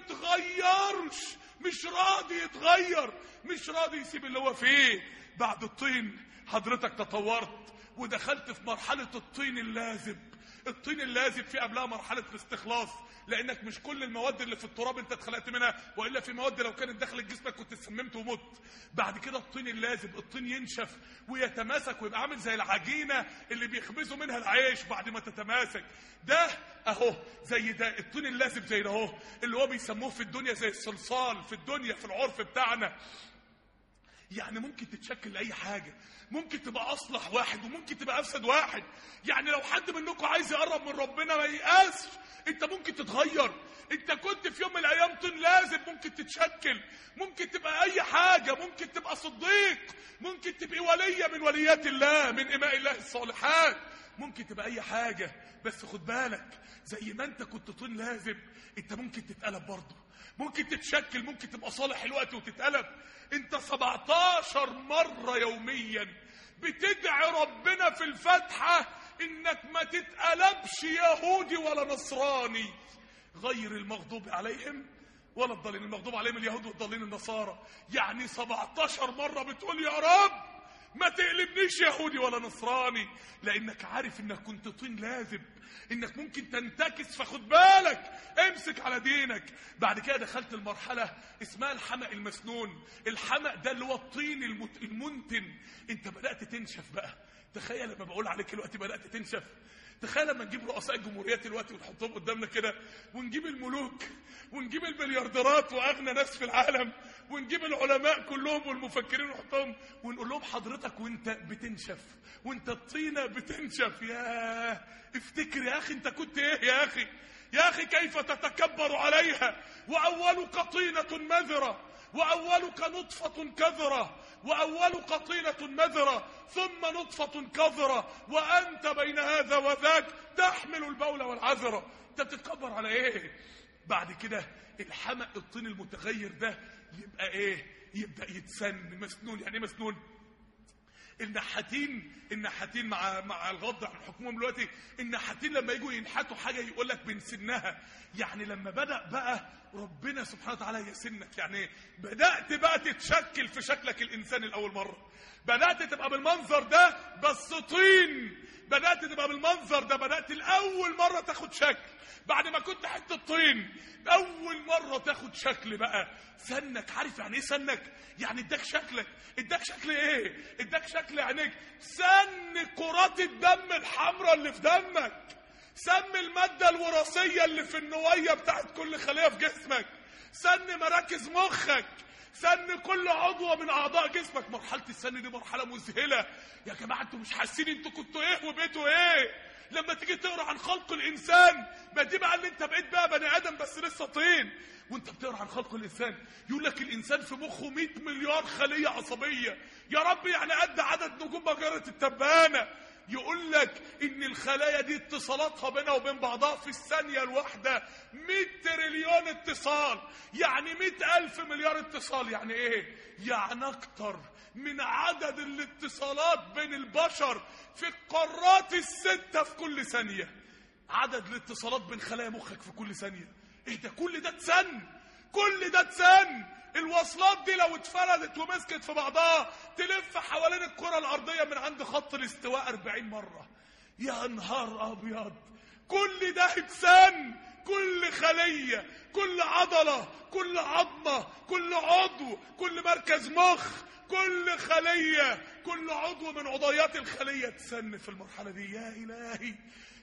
Speaker 3: بيتغيرش، مش راضي يتغير، مش راضي يسيب اللي هو فيه. بعد الطين حضرتك تطورت ودخلت في مرحلة الطين اللازب. الطين اللازب في قبلها مرحلة الاستخلاص، لانك مش كل المواد اللي في التراب انت اتخلقت منها، والا في مواد لو كانت داخل جسمك كنت اتسممت ومت. بعد كده الطين اللازب، الطين ينشف ويتماسك ويبقى عامل زي العجينه اللي بيخبزوا منها العيش بعد ما تتماسك. ده اهو زي ده الطين اللازب، زي ده اهو اللي هو بيسموه في الدنيا زي الصلصال في الدنيا في العرف بتاعنا. يعني ممكن تتشكل لاي حاجه، ممكن تبقى اصلح واحد وممكن تبقى افسد واحد. يعني لو حد منكم عايز يقرب من ربنا ما ييأسش، انت ممكن تتغير. انت كنت في يوم من الايام طين لازم، ممكن تتشكل، ممكن تبقى اي حاجه، ممكن تبقى صديق، ممكن تبقى وليه من وليات الله، من اماء الله الصالحات، ممكن تبقى اي حاجه. بس خد بالك، زي ما انت كنت طين لازم انت ممكن تتقلب برضه، ممكن تتشكل، ممكن تبقى صالح الوقت وتتقلب. انت سبعتاشر مرة يوميا بتدعي ربنا في الفاتحة انك ما تتقلبش يهودي ولا نصراني، غير المغضوب عليهم ولا الضالين. المغضوب عليهم اليهود والضالين النصارى. يعني سبعتاشر مرة بتقول يا رب ما تقلبنيش يهودي ولا نصراني، لانك عارف انك كنت طين لازب، انك ممكن تنتكس. فخد بالك، امسك على دينك. بعد كده دخلت المرحلة اسمها الحمأ المسنون. الحمأ ده اللي هو الطين المنتن. انت بدأت تنشف بقى. تخيل لما بقول عليك الوقت بدأت تنشف. تخيل لما نجيب رؤساء الجمهوريات دلوقتي ونحطهم قدامنا كده، ونجيب الملوك ونجيب المليارديرات واغنى ناس في العالم، ونجيب العلماء كلهم والمفكرين ونحطهم ونقول لهم حضرتك وانت بتنشف، وانت الطينه بتنشف، يا افتكر يا اخي انت كنت ايه يا اخي، يا اخي كيف تتكبر عليها. واولك طينه مذره، واولك نطفه كذره، واولك طينه مذره، ثم نطفه كذره، وانت بين هذا وذاك تحمل البول والعذره. انت بتتكبر على ايه؟ بعد كده الحمأ الطين المتغير ده يبقى ايه؟ يبدأ يتسن مسنون. يعني ايه مسنون؟ النحاتين النحاتين مع مع الغض عن حكمهم دلوقتي، النحاتين لما يجوا ينحتوا حاجه يقول لك بنسنها. يعني لما بدأ بقى ربنا سبحانه وتعالى يسنك، يعني بدأت بقى تتشكل في شكلك الانساني لاول مره، بدأت تبقى بالمنظر ده بس طين، بدأت تبقى بالمنظر ده، بدأت الاول مره تاخد شكل بعد ما كنت حته طين، اول مره تاخد شكل بقى. سنك، عارف يعني ايه سنك؟ يعني اداك شكلك. اداك شكل ايه؟ اداك شكل عينيك. سن كرات الدم الحمراء اللي في دمك، سن الماده الوراثيه اللي في النوايه بتاعت كل خليه في جسمك، سن مراكز مخك، سن كل عضو من اعضاء جسمك. مرحله السن دي مرحله مذهله يا جماعه. انتوا مش حاسين انتوا كنتوا ايه وبقيتوا ايه؟ لما تيجي تقرا عن خلق الانسان ما دي بقى اللي انت بقيت بقى بني ادم بس لسه طين. وانت بتقرا عن خلق الانسان يقول لك الانسان في مخه مئة مليار خليه عصبيه. يا رب يعني قد عدد نجوم مجره التبانه. يقول لك ان الخلايا دي اتصالاتها بينها وبين بعضها في الثانية الواحدة مئة تريليون اتصال، يعني مئة الف مليار اتصال. يعني ايه؟ يعني اكتر من عدد الاتصالات بين البشر في القارات الستة في كل ثانية. عدد الاتصالات بين خلايا مخك في كل ثانية. ايه ده؟ كل ده اتسن، كل ده اتسن. الوصلات دي لو اتفردت ومسكت في بعضها تلف حوالين الكرة الأرضية من عند خط الاستواء أربعين مرة. يا نهار أبيض، كل ده اتسن. كل خلية، كل عضلة، كل عظمة، كل عضو، كل مركز مخ، كل خلية، كل عضو من عضيات الخلية اتسن في المرحلة دي. يا إلهي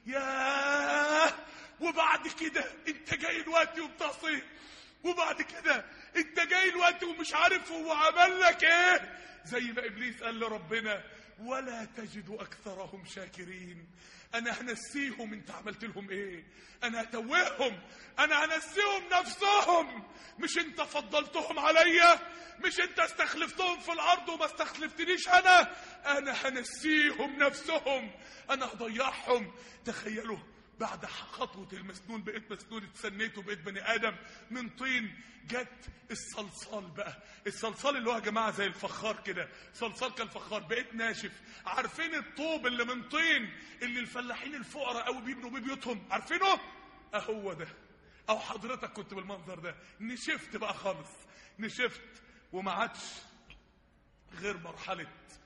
Speaker 3: يا. وبعد كده انت جاي دلوقتي وبتصيح، وبعد كده انت جاي دلوقتي ومش عارف هو عمل لك ايه، زي ما ابليس قال لربنا ولا تجد اكثرهم شاكرين. انا هنسيهم انت عملت لهم ايه، انا هتوههم، انا هنسيهم نفسهم. مش انت فضلتهم عليا، مش انت استخلفتهم في الارض وما استخلفتنيش انا، انا هنسيهم نفسهم، انا هضيعهم. تخيلوا بعد خطوة المسنون بقيت مسنون، اتسنيت وبقيت بني آدم من طين. جت الصلصال بقى، الصلصال اللي هو يا جماعة زي الفخار كده، صلصال كالفخار، بقيت ناشف. عارفين الطوب اللي من طين اللي الفلاحين الفقراء قوي بيبنوا بيه بيوتهم، عارفينه؟ اهو ده. او حضرتك كنت بالمنظر ده. نشفت بقى خالص، نشفت وما عادش غير مرحلة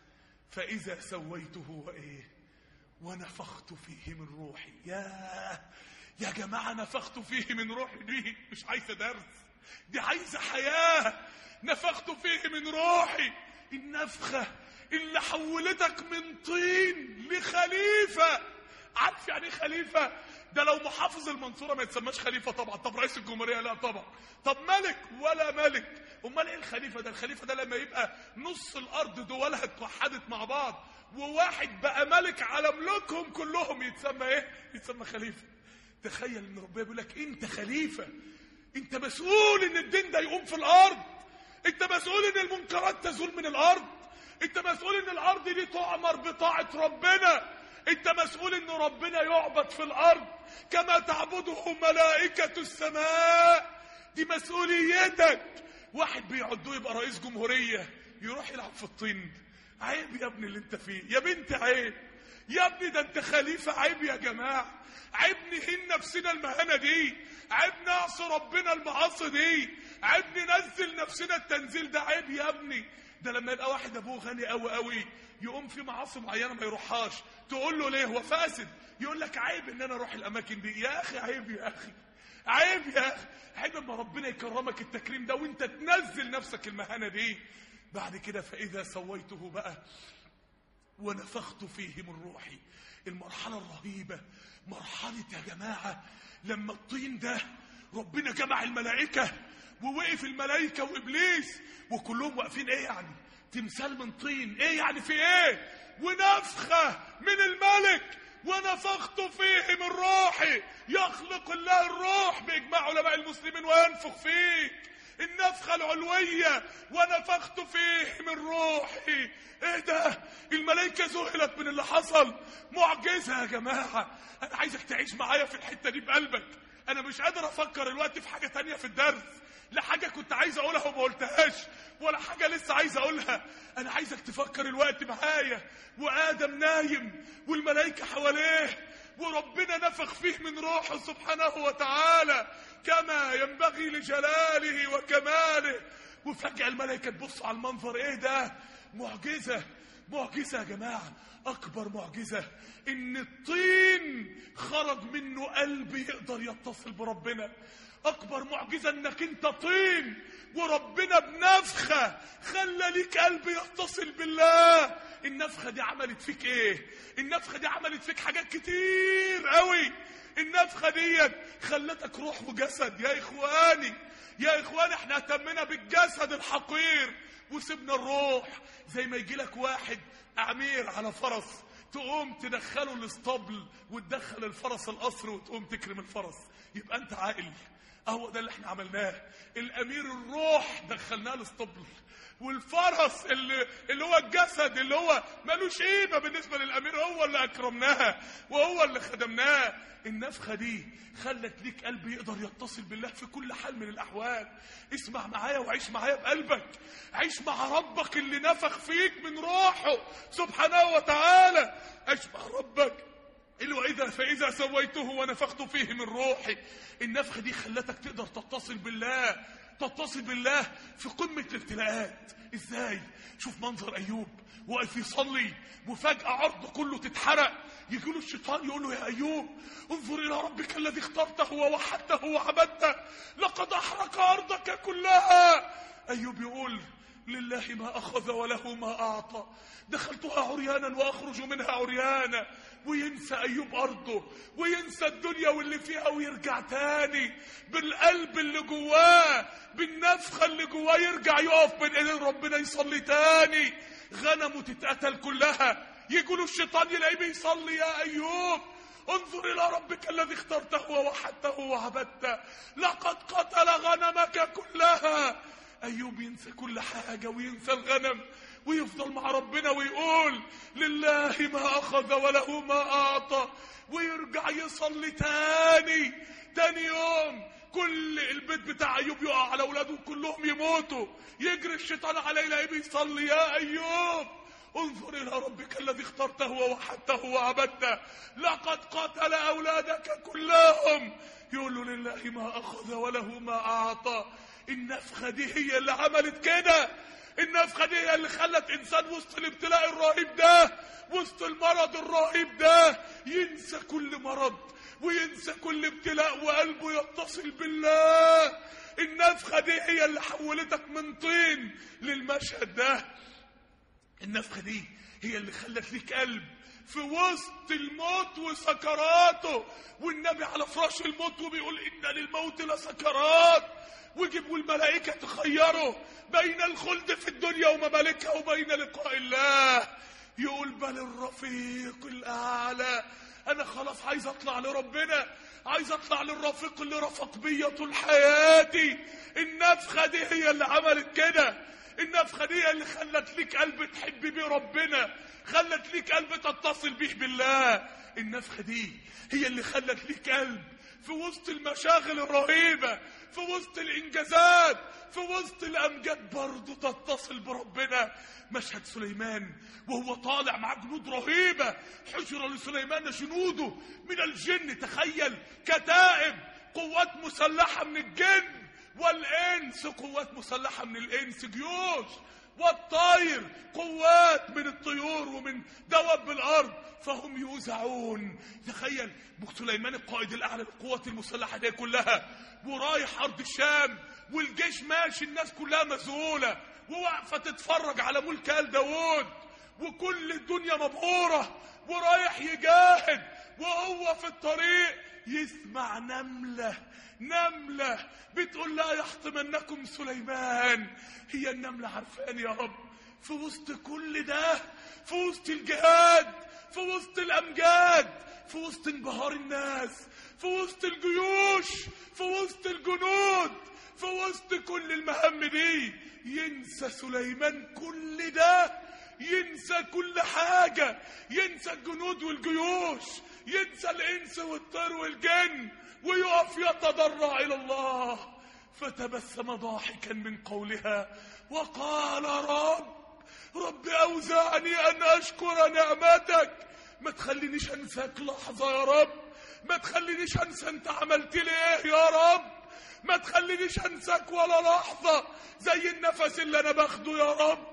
Speaker 3: فإذا سويته وإيه ونفخت فيه من روحي. يا يا جماعة، نفخت فيه من روحي دي مش عايزة درس، دي عايزة حياة. نفخت فيه من روحي، النفخة اللي حولتك من طين لخليفة. عارف يعني ايه خليفة؟ ده لو محافظ المنصورة ما يتسماش خليفة طبعا. طب رئيس الجمهورية لا طبعا. طب ملك ولا ملك. امال ايه الخليفة ده؟ الخليفة ده لما يبقى نص الارض دولها اتوحدت مع بعض وواحد بقى ملك على ملوكهم كلهم، يتسمى ايه؟ يتسمى خليفة. تخيل ان ربنا بيقول لك انت خليفة، انت مسؤول ان الدين ده يقوم في الارض، انت مسؤول ان المنكرات تزول من الارض، انت مسؤول ان الارض دي تعمر بطاعة ربنا، انت مسؤول ان ربنا يعبد في الارض كما تعبده ملائكة السماء. دي مسؤوليتك. واحد بيعدوه يبقى رئيس جمهورية يروح يلعب في الطين. عيب يا ابني اللي انت فيه، يا بنت عيب يا ابني، ده انت خليفة. عيب يا جماعة، عيب نهين نفسنا المهانة دي، عيب نعصي ربنا المعاصي دي، عيب ننزل نفسنا التنزيل ده. عيب يا ابني. ده لما يبقى واحد ابوه غني قوي قوي يقوم في معاصي معينة ما يروحهاش، تقول له ليه؟ هو فاسد. يقول لك عيب ان انا اروح الاماكن دي. يا اخي عيب، يا اخي عيب، يا اخي عيب اما ربنا يكرمك التكريم ده وانت تنزل نفسك المهانة دي. بعد كده فإذا سويته بقى ونفخت فيه من روحي. المرحلة الرهيبة، مرحلة يا جماعة لما الطين ده ربنا جمع الملائكة ووقف الملائكة وإبليس وكلهم واقفين. ايه يعني؟ تمثال من طين. ايه يعني؟ في ايه؟ ونفخة من الملك ونفخت فيه من روحي. يخلق الله الروح بإجماع علماء المسلمين وينفخ فيك. النفخة العلوية ونفخت فيه من روحي. ايه ده؟ الملائكة ذهلت من اللي حصل. معجزة يا جماعة. انا عايزك تعيش معايا في الحتة دي بقلبك. انا مش قادر افكر الوقت في حاجة تانية في الدرس، لا حاجة كنت عايز اقولها وما قلتهاش ولا حاجة لسه عايز اقولها. انا عايزك تفكر الوقت معايا وآدم نايم والملائكة حواليه وربنا نفخ فيه من روحه سبحانه وتعالى كما ينبغي لجلاله وكماله. وفجأة الملائكة تبص على المنظر. ايه ده؟ معجزة. معجزة يا جماعة. اكبر معجزة ان الطين خرج منه قلب يقدر يتصل بربنا. اكبر معجزة انك انت طين وربنا بنفخة خلى ليك قلب يتصل بالله. النفخة دي عملت فيك ايه؟ النفخة دي عملت فيك حاجات كتير قوي. النفخة دي خلتك روح وجسد. يا اخواني يا اخواني احنا اهتمنا بالجسد الحقير وسيبنا الروح. زي ما يجي لك واحد امير على فرس تقوم تدخله الاسطبل وتدخل الفرس القصر وتقوم تكرم الفرس، يبقى انت عاقل. اهو ده اللي احنا عملناه. الامير الروح دخلناه الاسطبل، والفرس اللي, اللي هو الجسد اللي هو ملوش قيمه بالنسبه للامير هو اللي اكرمناه وهو اللي خدمناه. النفخه دي خلت ليك قلب يقدر يتصل بالله في كل حال من الاحوال. اسمع معايا وعيش معايا بقلبك، عيش مع ربك اللي نفخ فيك من روحه سبحانه وتعالى. عيش مع ربك اللي وإذا فإذا سويته ونفخت فيه من روحي. النفخه دي خلتك تقدر تتصل بالله، تتصل بالله في قمة الابتلاءات. ازاي؟ شوف منظر ايوب واقف يصلي وفجأة عرضه كله تتحرق، يجي له الشيطان يقول له يا ايوب انظر الى ربك الذي اخترته ووحدته وعبدته لقد احرق ارضك كلها. ايوب يقول لله ما اخذ وله ما اعطى، دخلتها عريانا واخرج منها عريانا. وينسى ايوب ارضه وينسى الدنيا واللي فيها ويرجع تاني بالقلب اللي جواه، بالنفخه اللي جواه، يرجع يقف بين ايدين ربنا يصلي تاني. غنمه تتقتل كلها، يقولوا الشيطان يلاقيه بيصلي يا ايوب انظر الى ربك الذي اخترته ووحدته وعبدته لقد قتل غنمك كلها. ايوب ينسى كل حاجه وينسى الغنم ويفضل مع ربنا ويقول لله ما اخذ وله ما اعطى، ويرجع يصلي تاني. تاني يوم كل البيت بتاع ايوب يقع على اولاده كلهم يموتوا، يجري الشيطان عليه يلاقيه بيصلي يا ايوب انظر الى ربك الذي اخترته ووحدته وعبدته لقد قتل اولادك كلهم. يقول له لله ما اخذ وله ما اعطى. النفخه دي هي اللي عملت كده، النفخه دي هي اللي خلت انسان وسط الابتلاء الرهيب ده، وسط المرض الرهيب ده، ينسى كل مرض وينسى كل ابتلاء وقلبه يتصل بالله. النفخه دي هي اللي حولتك من طين للمشهد ده. النفخه دي هي اللي خلت ليك قلب في وسط الموت وسكراته، والنبي على فراش الموت وبيقول ان للموت لسكرات، وجبوا الملائكه تخيروا بين الخلد في الدنيا وممالكها وبين لقاء الله. يقول بل الرفيق الاعلى، انا خلاص عايز اطلع لربنا، عايز اطلع للرفيق اللي رفق بيا طول حياتي. النفخه دي هي اللي عملت كده، النفخه دي هي اللي خلت ليك قلب تحب بيه ربنا، خلت ليك قلب تتصل بيه بالله. النفخه دي هي اللي خلت ليك قلب في وسط المشاغل الرهيبه، في وسط الانجازات، في وسط الامجاد برضه تتصل بربنا. مشهد سليمان وهو طالع مع جنود رهيبه، حشر لسليمان جنوده من الجن، تخيل كتائب قوات مسلحه من الجن والانس، قوات مسلحه من الانس جيوش، والطير قوات من الطيور ومن دواب الارض، فهم يوزعون. تخيل سليمان القائد الاعلى للقوات المسلحه دي كلها ورايح ارض الشام، والجيش ماشي الناس كلها مذهوله وواقفه تتفرج على ملك آل داوود، وكل الدنيا مبهوره ورايح يجاهد. وهو في الطريق يسمع نمله نمله بتقول لا يحطمنكم سليمان. هي النمله عارفاني يا رب في وسط كل ده، في وسط الجهاد، في وسط الامجاد، في وسط انبهار الناس، في وسط الجيوش، في وسط الجنود، في وسط كل المهام دي، ينسى سليمان كل ده، ينسى كل حاجة، ينسى الجنود والجيوش، ينسى الإنس والطير والجن، ويقف يتضرع إلى الله. فتبسم ضاحكا من قولها وقال رب رب أوزعني أن أشكر نعمتك. ما تخلينيش أنساك لحظة يا رب، ما تخلينيش أنسى أنت عملت لي إيه يا رب، ما تخلينيش أنساك ولا لحظة زي النفس اللي أنا باخده يا رب.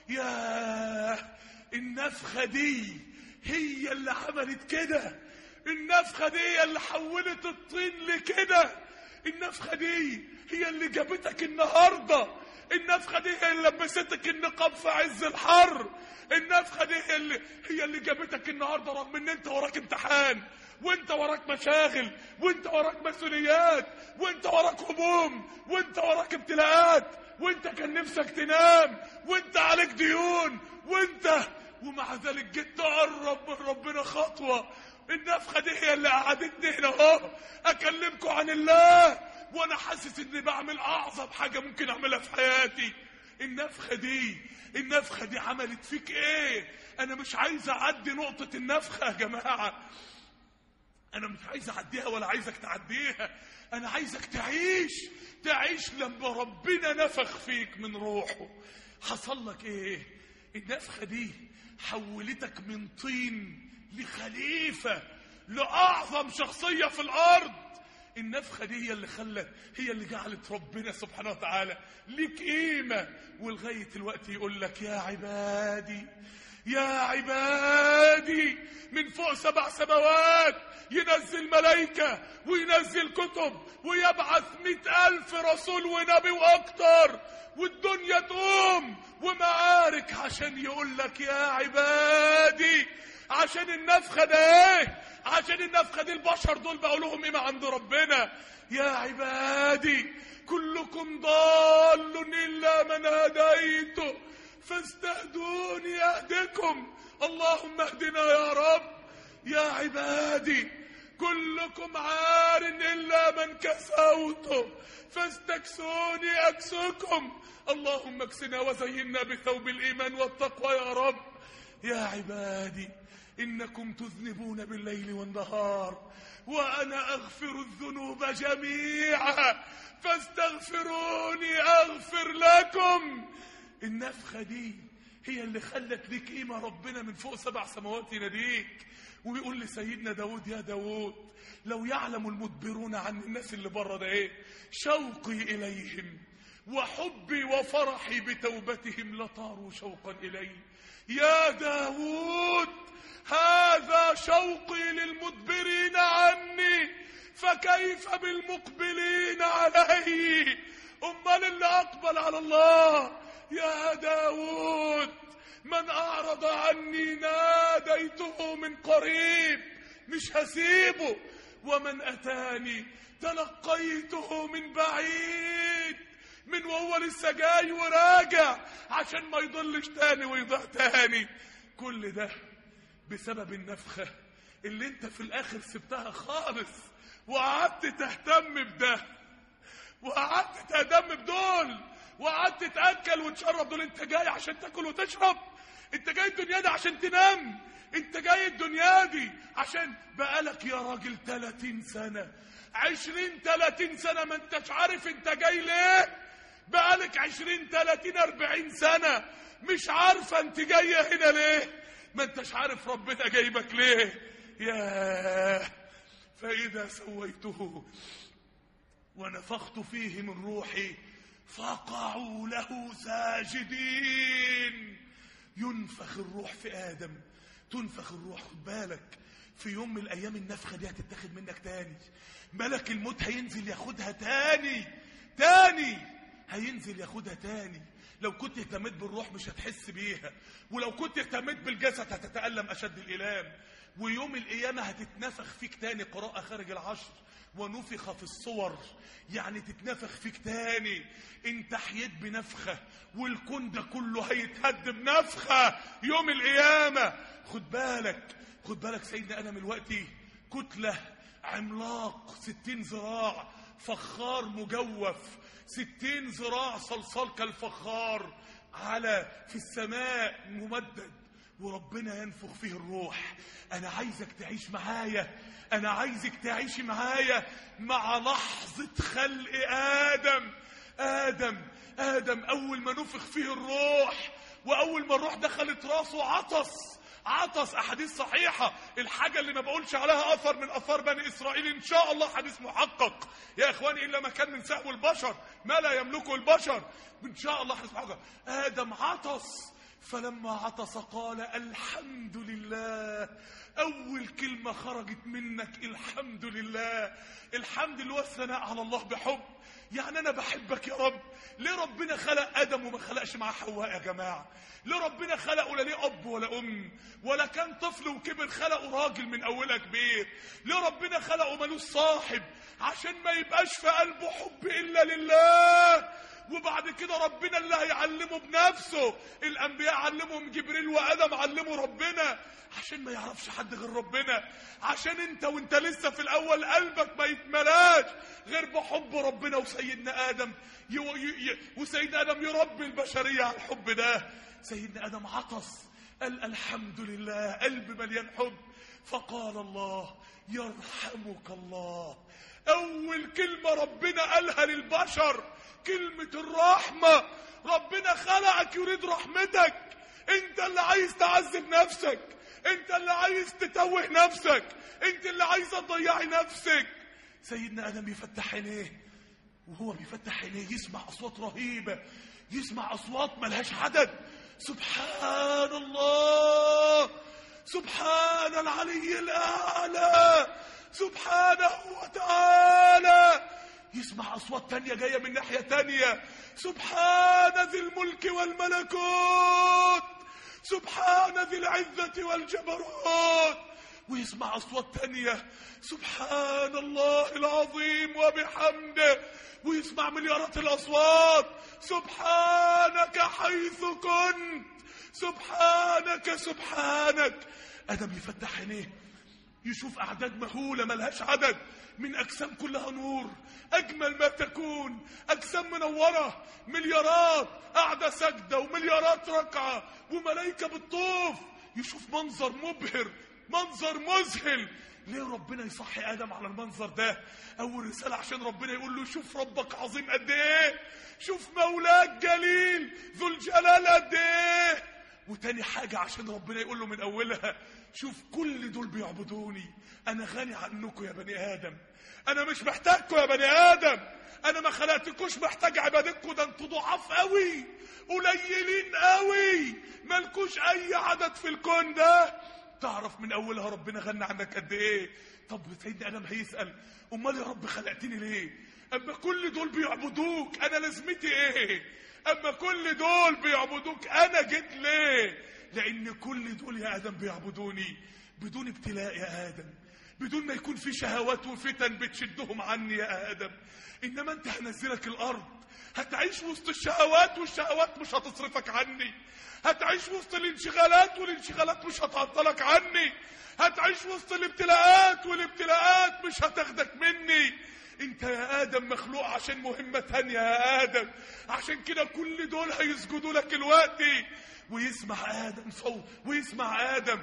Speaker 3: يا النفخة دي هي اللي عملت كده، النفخة دي هي اللي حولت الطين لكده، النفخة دي هي اللي جابتك النهاردة، النفخة دي هي اللي لبستك النقاب في عز الحر، النفخة دي هي اللي هي اللي جابتك النهاردة رغم ان انت وراك امتحان، وانت وراك مشاغل، وانت وراك مسؤوليات، وانت وراك هموم، وانت وراك ابتلاءات، وانت كان نفسك تنام، وانت عليك ديون، وانت ومع ذلك جيت تقرب من ربنا خطوة، النفخة دي هي اللي قعدتني هنا اهو اكلمكم عن الله وانا حاسس اني بعمل اعظم حاجة ممكن اعملها في حياتي. النفخة دي النفخة دي عملت فيك ايه؟ انا مش عايز اعدي نقطة النفخة يا جماعة، انا مش عايز اعديها ولا عايزك تعديها، انا عايزك تعيش تعيش لما ربنا نفخ فيك من روحه. حصل لك ايه؟ النفخة دي حولتك من طين لخليفة، لأعظم شخصية في الأرض. النفخة دي هي اللي خلت هي اللي جعلت ربنا سبحانه وتعالى ليك قيمة، ولغاية الوقت يقول لك يا عبادي يا عبادي، من فوق سبع سماوات ينزل ملائكة وينزل كتب ويبعث مئة ألف رسول ونبي وأكتر، والدنيا تقوم ومعارك عشان يقول لك يا عبادي. عشان النفخة ده ايه؟ عشان النفخة دي البشر دول بقوا لهم قيمة عند ربنا. يا عبادي كلكم ضال إلا من هديته فاستهدوني أهدكم، اللهم اهدنا يا رب. يا عبادي كلكم عار إلا من كسوته فاستكسوني أكسكم، اللهم اكسنا وزينا بثوب الإيمان والتقوى يا رب. يا عبادي إنكم تذنبون بالليل والنهار وأنا أغفر الذنوب جميعا فاستغفروني أغفر لكم. النفخة دي هي اللي خلت لك قيمة، ربنا من فوق سبع سماوات يناديك ويقول لسيدنا داود يا داود لو يعلم المدبرون عن الناس اللي بره ده ايه شوقي إليهم وحبي وفرحي بتوبتهم لطاروا شوقا إلي. يا داود هذا شوقي للمدبرين عني فكيف بالمقبلين علي؟ أمال اللي أقبل على الله. يا داود من أعرض عني ناديته من قريب، مش هسيبه، ومن أتاني تلقيته من بعيد، من وهو لسه جاي وراجع عشان ما يضلش تاني ويضيع تاني. كل ده بسبب النفخة اللي انت في الاخر سبتها خالص وقعدت تهتم بده وقعدت تهتم بدول وقعدت تأكل وتشرب دول. انت جاي عشان تاكل وتشرب؟ انت جاي الدنيا دي عشان تنام؟ انت جاي الدنيا دي عشان بقالك يا راجل تلاتين سنة عشرين تلاتين سنة ما انتش عارف انت جاي ليه؟ بقالك عشرين تلاتين اربعين سنة مش عارفة انت جاية هنا ليه؟ ما انتش عارف ربنا جايبك ليه؟ يا فإذا سويته ونفخت فيه من روحي فقعوا له ساجدين. ينفخ الروح في آدم، تنفخ الروح. خد بالك في يوم من الأيام النفخة دي هتتاخد منك تاني، ملك الموت هينزل ياخدها تاني تاني هينزل ياخدها تاني. لو كنت اهتميت بالروح مش هتحس بيها، ولو كنت اهتميت بالجسد هتتألم أشد الإلام. ويوم القيامة هتتنفخ فيك تاني، قراءة خارج العشر، ونفخ في الصور، يعني تتنفخ فيك تاني. انت حييت بنفخة والكون ده كله هيتهد بنفخة يوم القيامة. خد بالك خد بالك سيدنا آدم الوقتي كتلة عملاق ستين ذراع، فخار مجوف ستين ذراع، صلصال كالفخار على في السماء ممدد، وربنا ينفخ فيه الروح. انا عايزك تعيش معايا، انا عايزك تعيشي معايا مع لحظة خلق آدم. آدم آدم أول ما نفخ فيه الروح وأول ما الروح دخلت راسه عطس عطس. أحاديث صحيحة، الحاجة اللي ما بقولش عليها أثر من أثار بني إسرائيل إن شاء الله حديث محقق يا إخواني، إلا ما كان من سهو البشر ما لا يملكه البشر، إن شاء الله حديث محقق. آدم عطس، فلما عطس قال الحمد لله. أول كلمة خرجت منك الحمد لله. الحمد لله والثناء على الله بحب، يعني أنا بحبك يا رب. ليه ربنا خلق آدم وما خلقش معاه حواء يا جماعة؟ ليه ربنا خلقه لا ليه أب ولا أم ولا كان طفل وكبر خلقه راجل من أولها كبير؟ ليه ربنا خلقه ملوش صاحب عشان ما يبقاش في قلبه حب إلا لله؟ وبعد كده ربنا اللي هيعلمه بنفسه. الانبياء علمهم جبريل وادم علموا ربنا عشان ما يعرفش حد غير ربنا، عشان انت وانت لسه في الاول قلبك ما يتملاش غير بحب ربنا. وسيدنا ادم ي... ي... ي... وسيدنا ادم يربي البشريه على الحب ده. سيدنا ادم عطس قال الحمد لله، قلب مليان حب. فقال الله يرحمك الله. اول كلمه ربنا قالها للبشر كلمه الرحمه. ربنا خلقك يريد رحمتك، انت اللي عايز تعذب نفسك، انت اللي عايز تتوه نفسك، انت اللي عايز تضيعي نفسك. سيدنا ادم يفتح عينيه، وهو بيفتح عينيه يسمع اصوات رهيبه، يسمع اصوات ملهاش عدد. سبحان الله، سبحان العلي الاعلى، سبحانه وتعالى. يسمع اصوات تانية جايه من ناحيه تانية، سبحان ذي الملك والملكوت، سبحان ذي العزه والجبروت. ويسمع اصوات تانية، سبحان الله العظيم وبحمده. ويسمع مليارات الاصوات، سبحانك حيث كنت، سبحانك سبحانك. ادم يفتح عينيه يشوف اعداد مهوله ملهاش عدد من اجسام كلها نور، اجمل ما تكون، اجسام منوره، مليارات قاعده سجده ومليارات ركعه وملائكه بالطوف. يشوف منظر مبهر، منظر مذهل. ليه ربنا يصحي ادم على المنظر ده؟ اول رساله عشان ربنا يقول له شوف ربك عظيم قد ايه، شوف مولاك جليل ذو الجلال قد ايه. وتاني حاجه عشان ربنا يقول له من اولها شوف كل دول بيعبدوني، انا غني عنكم يا بني ادم، انا مش محتاجكم يا بني ادم، انا ما خلقتكوش محتاج عبادتكم، ده انتوا ضعاف قوي قليلين قوي مالكوش اي عدد في الكون ده. تعرف من اولها ربنا غنى عنك قد ايه. طب سيدنا ادم هيسال امال يا رب خلقتني ليه؟ اما كل دول بيعبدوك انا لازمتي ايه؟ اما كل دول بيعبدوك انا جيت ليه؟ لان كل دول يا ادم بيعبدوني بدون ابتلاء يا ادم، بدون ما يكون في شهوات وفتن بتشدهم عني يا ادم. انما انت هنزلك الارض، هتعيش وسط الشهوات والشهوات مش هتصرفك عني، هتعيش وسط الانشغالات والانشغالات مش هتعطلك عني، هتعيش وسط الابتلاءات والابتلاءات مش هتاخدك مني. انت يا ادم مخلوق عشان مهمة تانية يا ادم، عشان كده كل دول هيسجدوا لك الوقت. ويسمع ادم صوت، ويسمع ادم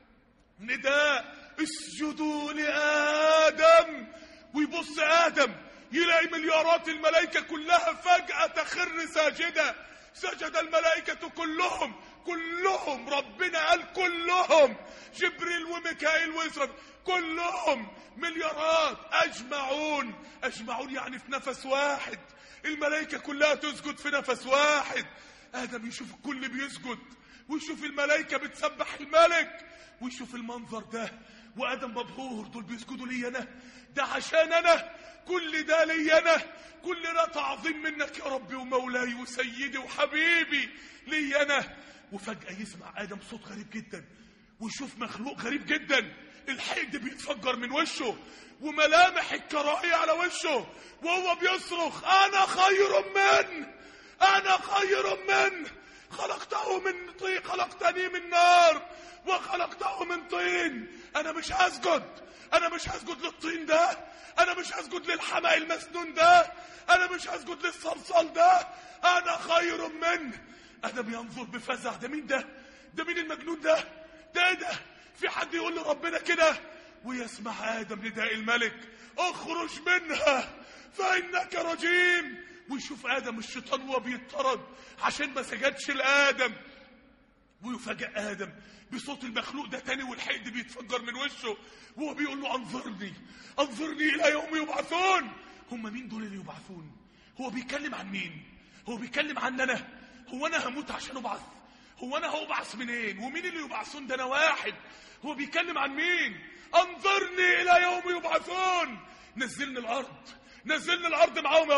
Speaker 3: نداء اسجدوا لآدم. ويبص ادم يلاقي مليارات الملائكة كلها فجأة تخر ساجدة. سجد الملائكة كلهم، كلهم ربنا قال كلهم، جبريل وميكائيل وإسرافيل كلهم مليارات أجمعون. أجمعون يعني في نفس واحد، الملائكة كلها تسجد في نفس واحد. آدم يشوف الكل بيسجد، ويشوف الملائكة بتسبح الملك، ويشوف المنظر ده، وآدم مبهور. دول بيسجدوا لي أنا، ده عشان أنا، كل ده لي أنا، كل ده تعظيم منك يا ربي ومولاي وسيدي وحبيبي لي أنا. وفجأة يسمع آدم صوت غريب جدا، ويشوف مخلوق غريب جدا، الحقد بيتفجر من وشه وملامح الكراهية على وشه، وهو بيصرخ أنا خير منه، أنا خير منه، خلقته من طين، خلقتني من نار وخلقته من طين. أنا مش هسجد، أنا مش هسجد للطين ده، أنا مش هسجد للحماء المسنون ده، أنا مش هسجد للصلصال ده، أنا خير منه. آدم ينظر بفزع، ده مين ده؟ ده مين المجنون ده؟ ده ده في حد يقول لربنا كده؟ ويسمع آدم نداء الملك اخرج منها فإنك رجيم. ويشوف آدم الشيطان وهو بيطرد عشان ما سجدش لآدم. ويفاجئ آدم بصوت المخلوق ده تاني، والحقد بيتفجر من وشه، وهو بيقول له انظرني انظرني إلى يوم يبعثون. هم مين دول اللي يبعثون؟ هو بيتكلم عن مين؟ هو بيتكلم عن أنا؟ هو أنا هموت عشان أبعث؟ هو أنا هأبعث منين؟ ومين اللي يبعثون؟ ده أنا واحد. هو بيتكلم عن مين؟ انظرني إلى يوم يبعثون. نزلني الأرض، نزلني الأرض معاهم يا رب،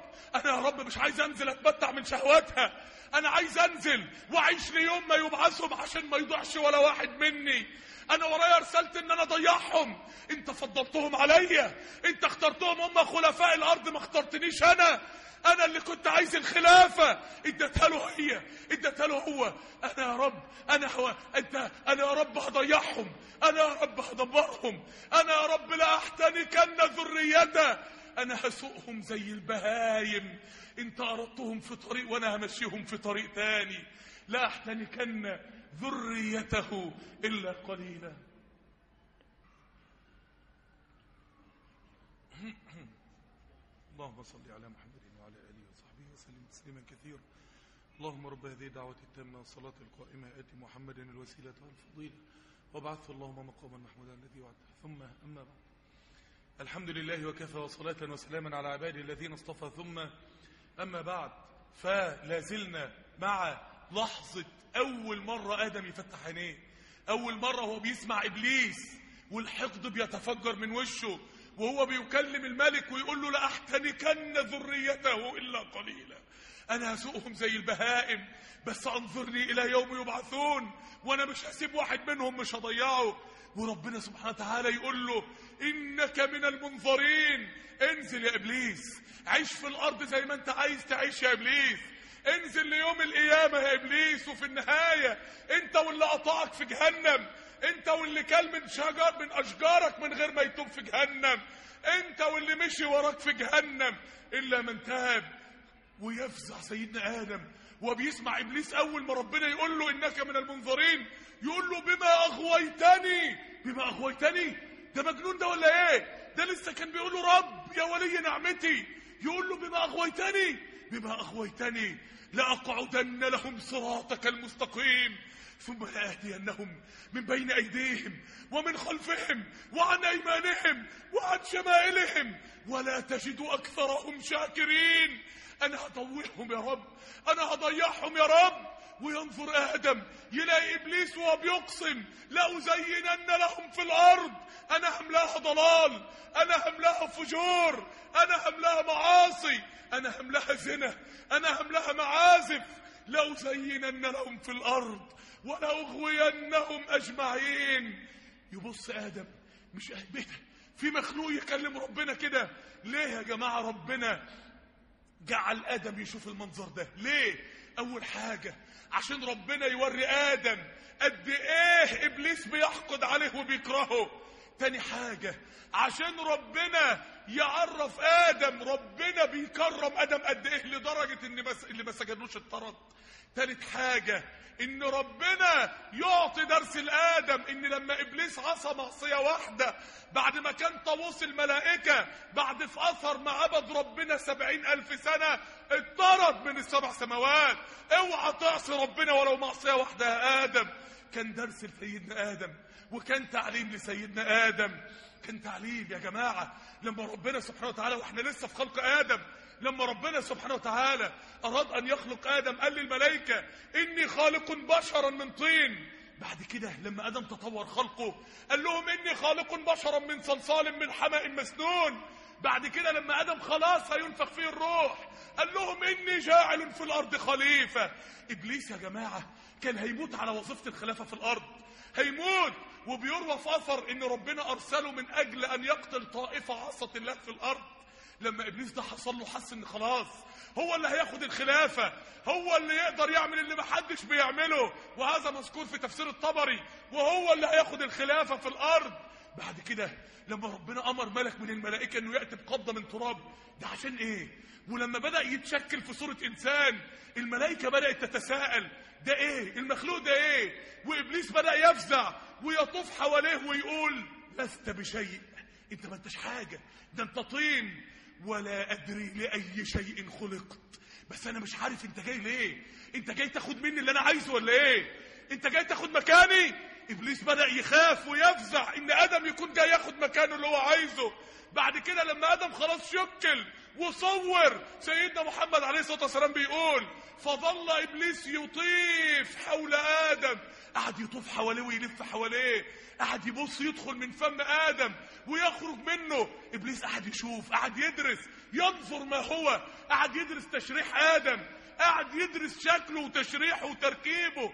Speaker 3: انا يا رب مش عايز انزل اتمتع من شهواتها، انا عايز انزل واعيش ليوم ما يبعثهم عشان ما يضيعش ولا واحد مني. انا ورايا رسالة ان انا اضيعهم، انت فضلتهم عليا، انت اخترتهم، هم خلفاء الارض، ما اخترتنيش انا. انا اللي كنت عايز الخلافة اديتها له هي، اديتها له هو. انا يا رب انا هو انت انا يا رب هضيعهم، انا يا رب هدمرهم، انا يا رب لا احتنكن ذريته، انا هسوقهم زي البهايم. انت اردتهم في طريق وانا همشيهم في طريق تاني. لا احتنكن ذريته الا قليلا. اللهم صل على محمد وعلى اله وصحبه وسلم تسليما كثيرا. اللهم رب هذه الدعوة التامة والصلاة القائمة آت محمدا الوسيلة والفضيلة وابعثه اللهم مقاما محمودا الذي وعدته. ثم أما بعد، الحمد لله وكفى وصلاة وسلاما على عباده الذين اصطفى. ثم أما بعد، فلا زلنا مع لحظة أول مرة آدم يفتح عينيه، أول مرة هو بيسمع إبليس والحقد بيتفجر من وشه وهو بيكلم الملك ويقول له لا أحتنكن ذريته إلا قليلا، أنا هسوقهم زي البهائم، بس أنظرني إلى يوم يبعثون، وأنا مش هسيب واحد منهم، مش هضيعه. وربنا سبحانه وتعالى يقول له إنك من المنظرين، انزل يا إبليس، عيش في الأرض زي ما أنت عايز تعيش يا إبليس، انزل ليوم القيامة يا إبليس، وفي النهاية أنت واللي قطعك في جهنم، أنت واللي كل من شجر من أشجارك من غير ما يتوب في جهنم، أنت واللي مشي وراك في جهنم، إلا من تاب. ويفزع سيدنا آدم وبيسمع إبليس أول ما ربنا يقول له إنك من المنظرين، يقول له بما أغويتني. بما أغويتني؟ ده مجنون ده ولا إيه؟ ده لسه كان بيقول له رب يا ولي نعمتي، يقول له بما أغويتني. بما أغويتني لأقعدن لهم صراطك المستقيم ثم لآتينهم من بين أيديهم ومن خلفهم وعن أيمانهم وعن شمائلهم ولا تجد أكثرهم شاكرين. أنا هضويهم يا رب، أنا هضيعهم يا رب. وينظر آدم يلاقي إبليس وهو بيقسم لأزينن لهم في الأرض، أنا هملاها ضلال، أنا هملاها فجور، أنا هملاها معاصي، أنا هملاها زنا، أنا هملاها معازف، لأزينن لهم في الأرض ولأغوينهم أجمعين. يبص آدم مش أهبته في مخلوق يكلم ربنا كده. ليه يا جماعة ربنا جعل آدم يشوف المنظر ده؟ ليه؟ أول حاجة عشان ربنا يوري آدم قد إيه إبليس بيحقد عليه وبيكرهه. تاني حاجة عشان ربنا يعرف آدم ربنا بيكرم آدم قد إيه لدرجة إن بس اللي ما سجنوش اتطرد. تالت حاجة إن ربنا يعطي درس لآدم إن لما إبليس عصى معصية واحدة بعد ما كان طاووس الملائكة بعد في أثر ما عبد ربنا سبعين ألف سنة اتطرد من السبع سماوات. اوعى تعصي ربنا ولو معصية واحدة يا آدم. كان درس لسيدنا آدم وكان تعليم لسيدنا آدم. كان تعليم يا جماعة لما ربنا سبحانه وتعالى واحنا لسه في خلق آدم، لما ربنا سبحانه وتعالى أراد أن يخلق آدم قال للملائكة إني خالق بشرا من طين. بعد كده لما آدم تطور خلقه قال لهم إني خالق بشرا من صلصال من حمأ مسنون. بعد كده لما آدم خلاص هينفخ فيه الروح قال لهم إني جاعل في الأرض خليفة. إبليس يا جماعة كان هيموت على وظيفة الخلافة في الأرض، هيموت وبيروى في أثر إن ربنا أرسله من أجل أن يقتل طائفة عصت الله في الأرض. لما إبليس ده حصل له حس إن خلاص هو اللي هياخد الخلافة، هو اللي يقدر يعمل اللي محدش بيعمله، وهذا مذكور في تفسير الطبري، وهو اللي هياخد الخلافة في الأرض. بعد كده لما ربنا أمر ملك من الملائكة إنه يأتي بقبضة من تراب، ده عشان إيه؟ ولما بدأ يتشكل في صورة إنسان الملائكة بدأت تتساءل ده إيه؟ المخلوق ده إيه؟ وإبليس بدأ يفزع ويطوف حواليه ويقول لست بشيء، أنت ما أنتش حاجة، ده أنت طين، ولا أدري لأي شيء خلقت، بس أنا مش عارف أنت جاي ليه؟ أنت جاي تاخد مني اللي أنا عايزه ولا إيه؟ أنت جاي تاخد مكاني؟ إبليس بدأ يخاف ويفزع إن آدم يكون جاي ياخد مكانه اللي هو عايزه. بعد كده لما ادم خلاص شكل وصور، سيدنا محمد عليه الصلاة والسلام بيقول فظل ابليس يطيف حول ادم، قعد يطوف حواليه ويلف حواليه، قعد يبص يدخل من فم ادم ويخرج منه. ابليس قعد يشوف، قعد يدرس، ينظر ما هو، قعد يدرس تشريح ادم، قعد يدرس شكله وتشريحه وتركيبه.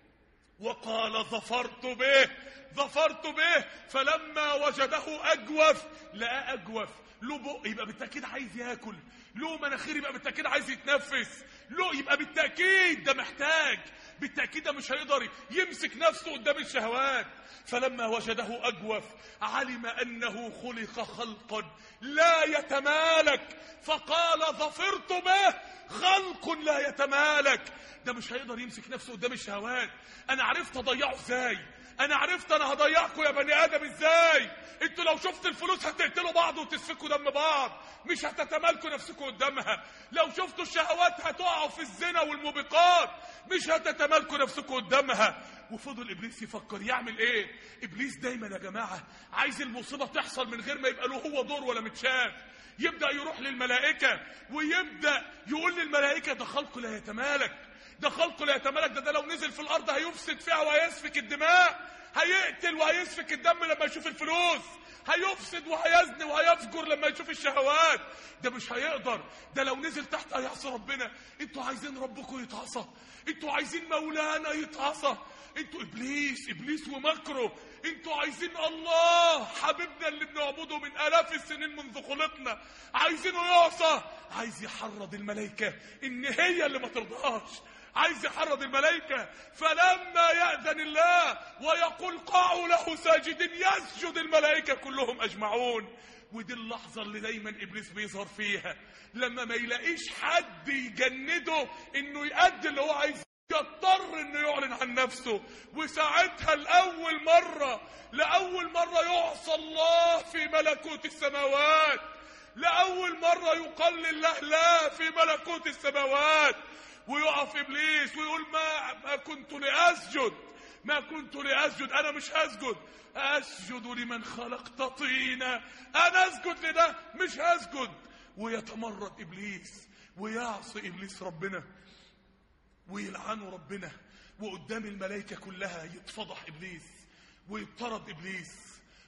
Speaker 3: وقال ظفرت به ظفرت به فلما وجده اجوف، لقى اجوف، له بق يبقى بالتاكيد عايز ياكل، له مناخير يبقى بالتاكيد عايز يتنفس، له يبقى بالتاكيد ده محتاج، بالتاكيد ده مش هيقدر يمسك نفسه قدام الشهوات. فلما وجده اجوف علم انه خلق خلقا لا يتمالك، فقال ظفرت به خلق لا يتمالك. ده مش هيقدر يمسك نفسه قدام الشهوات. انا عرفت اضيعه ازاي، انا عرفت انا هضيعكم يا بني ادم ازاي. انتوا لو شفت الفلوس هتقتلوا بعض وتسفكوا دم بعض، مش هتتمالكوا نفسكم قدامها. لو شفتوا الشهوات هتقعوا في الزنا والموبقات، مش هتتمالكوا نفسكم قدامها. وفضل ابليس يفكر يعمل ايه. ابليس دايما يا جماعه عايز المصيبه تحصل من غير ما يبقى له هو دور ولا متشاف. يبدا يروح للملائكه ويبدا يقول للملائكه ده خلق لا يتمالك، ده خلق لا يتمالك، ده, ده لو نزل في الارض هيفسد فيها وهيسفك الدماء، هيقتل وهيسفك الدم لما يشوف الفلوس، هيفسد وهيزني وهيفجر لما يشوف الشهوات. ده مش هيقدر، ده لو نزل تحت هيعصي ربنا. انتوا عايزين ربكم يتعصى، انتوا عايزين مولانا يتعصى، انتوا ابليس ابليس ومكره، انتوا عايزين الله حبيبنا اللي بنعبده من الاف السنين منذ خلقنا عايزينه يعصى. عايز يحرض الملائكه ان هي اللي ما ترضاش، عايز يحرض الملائكة. فلما يأذن الله ويقول قاعوا له ساجدين يسجد الملائكة كلهم أجمعون. ودي اللحظة اللي دايما إبليس بيظهر فيها، لما ما يلاقيش حد يجنده إنه يأدي اللي هو عايز، يضطر إنه يعلن عن نفسه. وساعتها لأول مرة لأول مرة يعصى الله في ملكوت السماوات، لأول مرة يقال لله لا في ملكوت السماوات. ويقف ابليس ويقول ما, ما كنت لاسجد ما كنت لاسجد انا مش هسجد، اسجد لمن خلقت طينا، انا اسجد لده مش هسجد. ويتمرد ابليس ويعصي ابليس ربنا ويلعنه ربنا، وقدام الملائكه كلها يتفضح ابليس ويطرد ابليس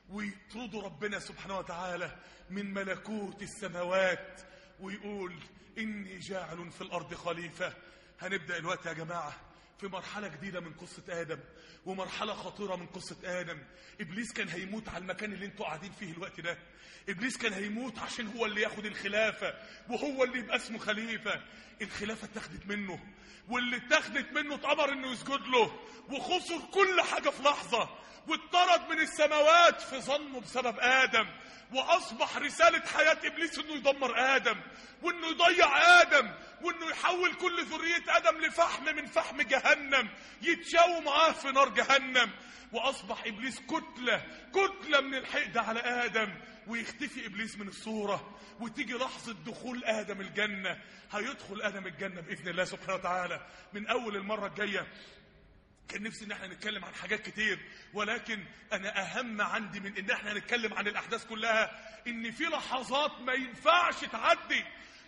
Speaker 3: ويطرد ربنا سبحانه وتعالى من ملكوت السماوات، ويقول إني جاعل في الأرض خليفة. هنبدأ الوقت يا جماعة في مرحلة جديدة من قصة آدم، ومرحلة خطيرة من قصة آدم. إبليس كان هيموت على المكان اللي انتوا قاعدين فيه الوقت ده. إبليس كان هيموت عشان هو اللي ياخد الخلافة وهو اللي يبقى اسمه خليفة. الخلافة اتاخدت منه، واللي اتاخدت منه اتأمر انه يسجد له، وخسر كل حاجة في لحظة، واتطرد من السماوات في ظنه بسبب آدم. وأصبح رسالة حياة إبليس إنه يدمر آدم، وإنه يضيع آدم، وإنه يحول كل ذرية آدم لفحم من فحم جهنم يتشاووا معاه في نار جهنم. وأصبح إبليس كتلة كتلة من الحقد على آدم، ويختفي إبليس من الصورة، وتيجي لحظة دخول آدم الجنة. هيدخل آدم الجنة بإذن الله سبحانه وتعالى من أول المرة الجاية. كان نفسي ان احنا نتكلم عن حاجات كتير، ولكن انا اهم عندي من ان احنا نتكلم عن الاحداث كلها ان في لحظات ما ينفعش تعدي.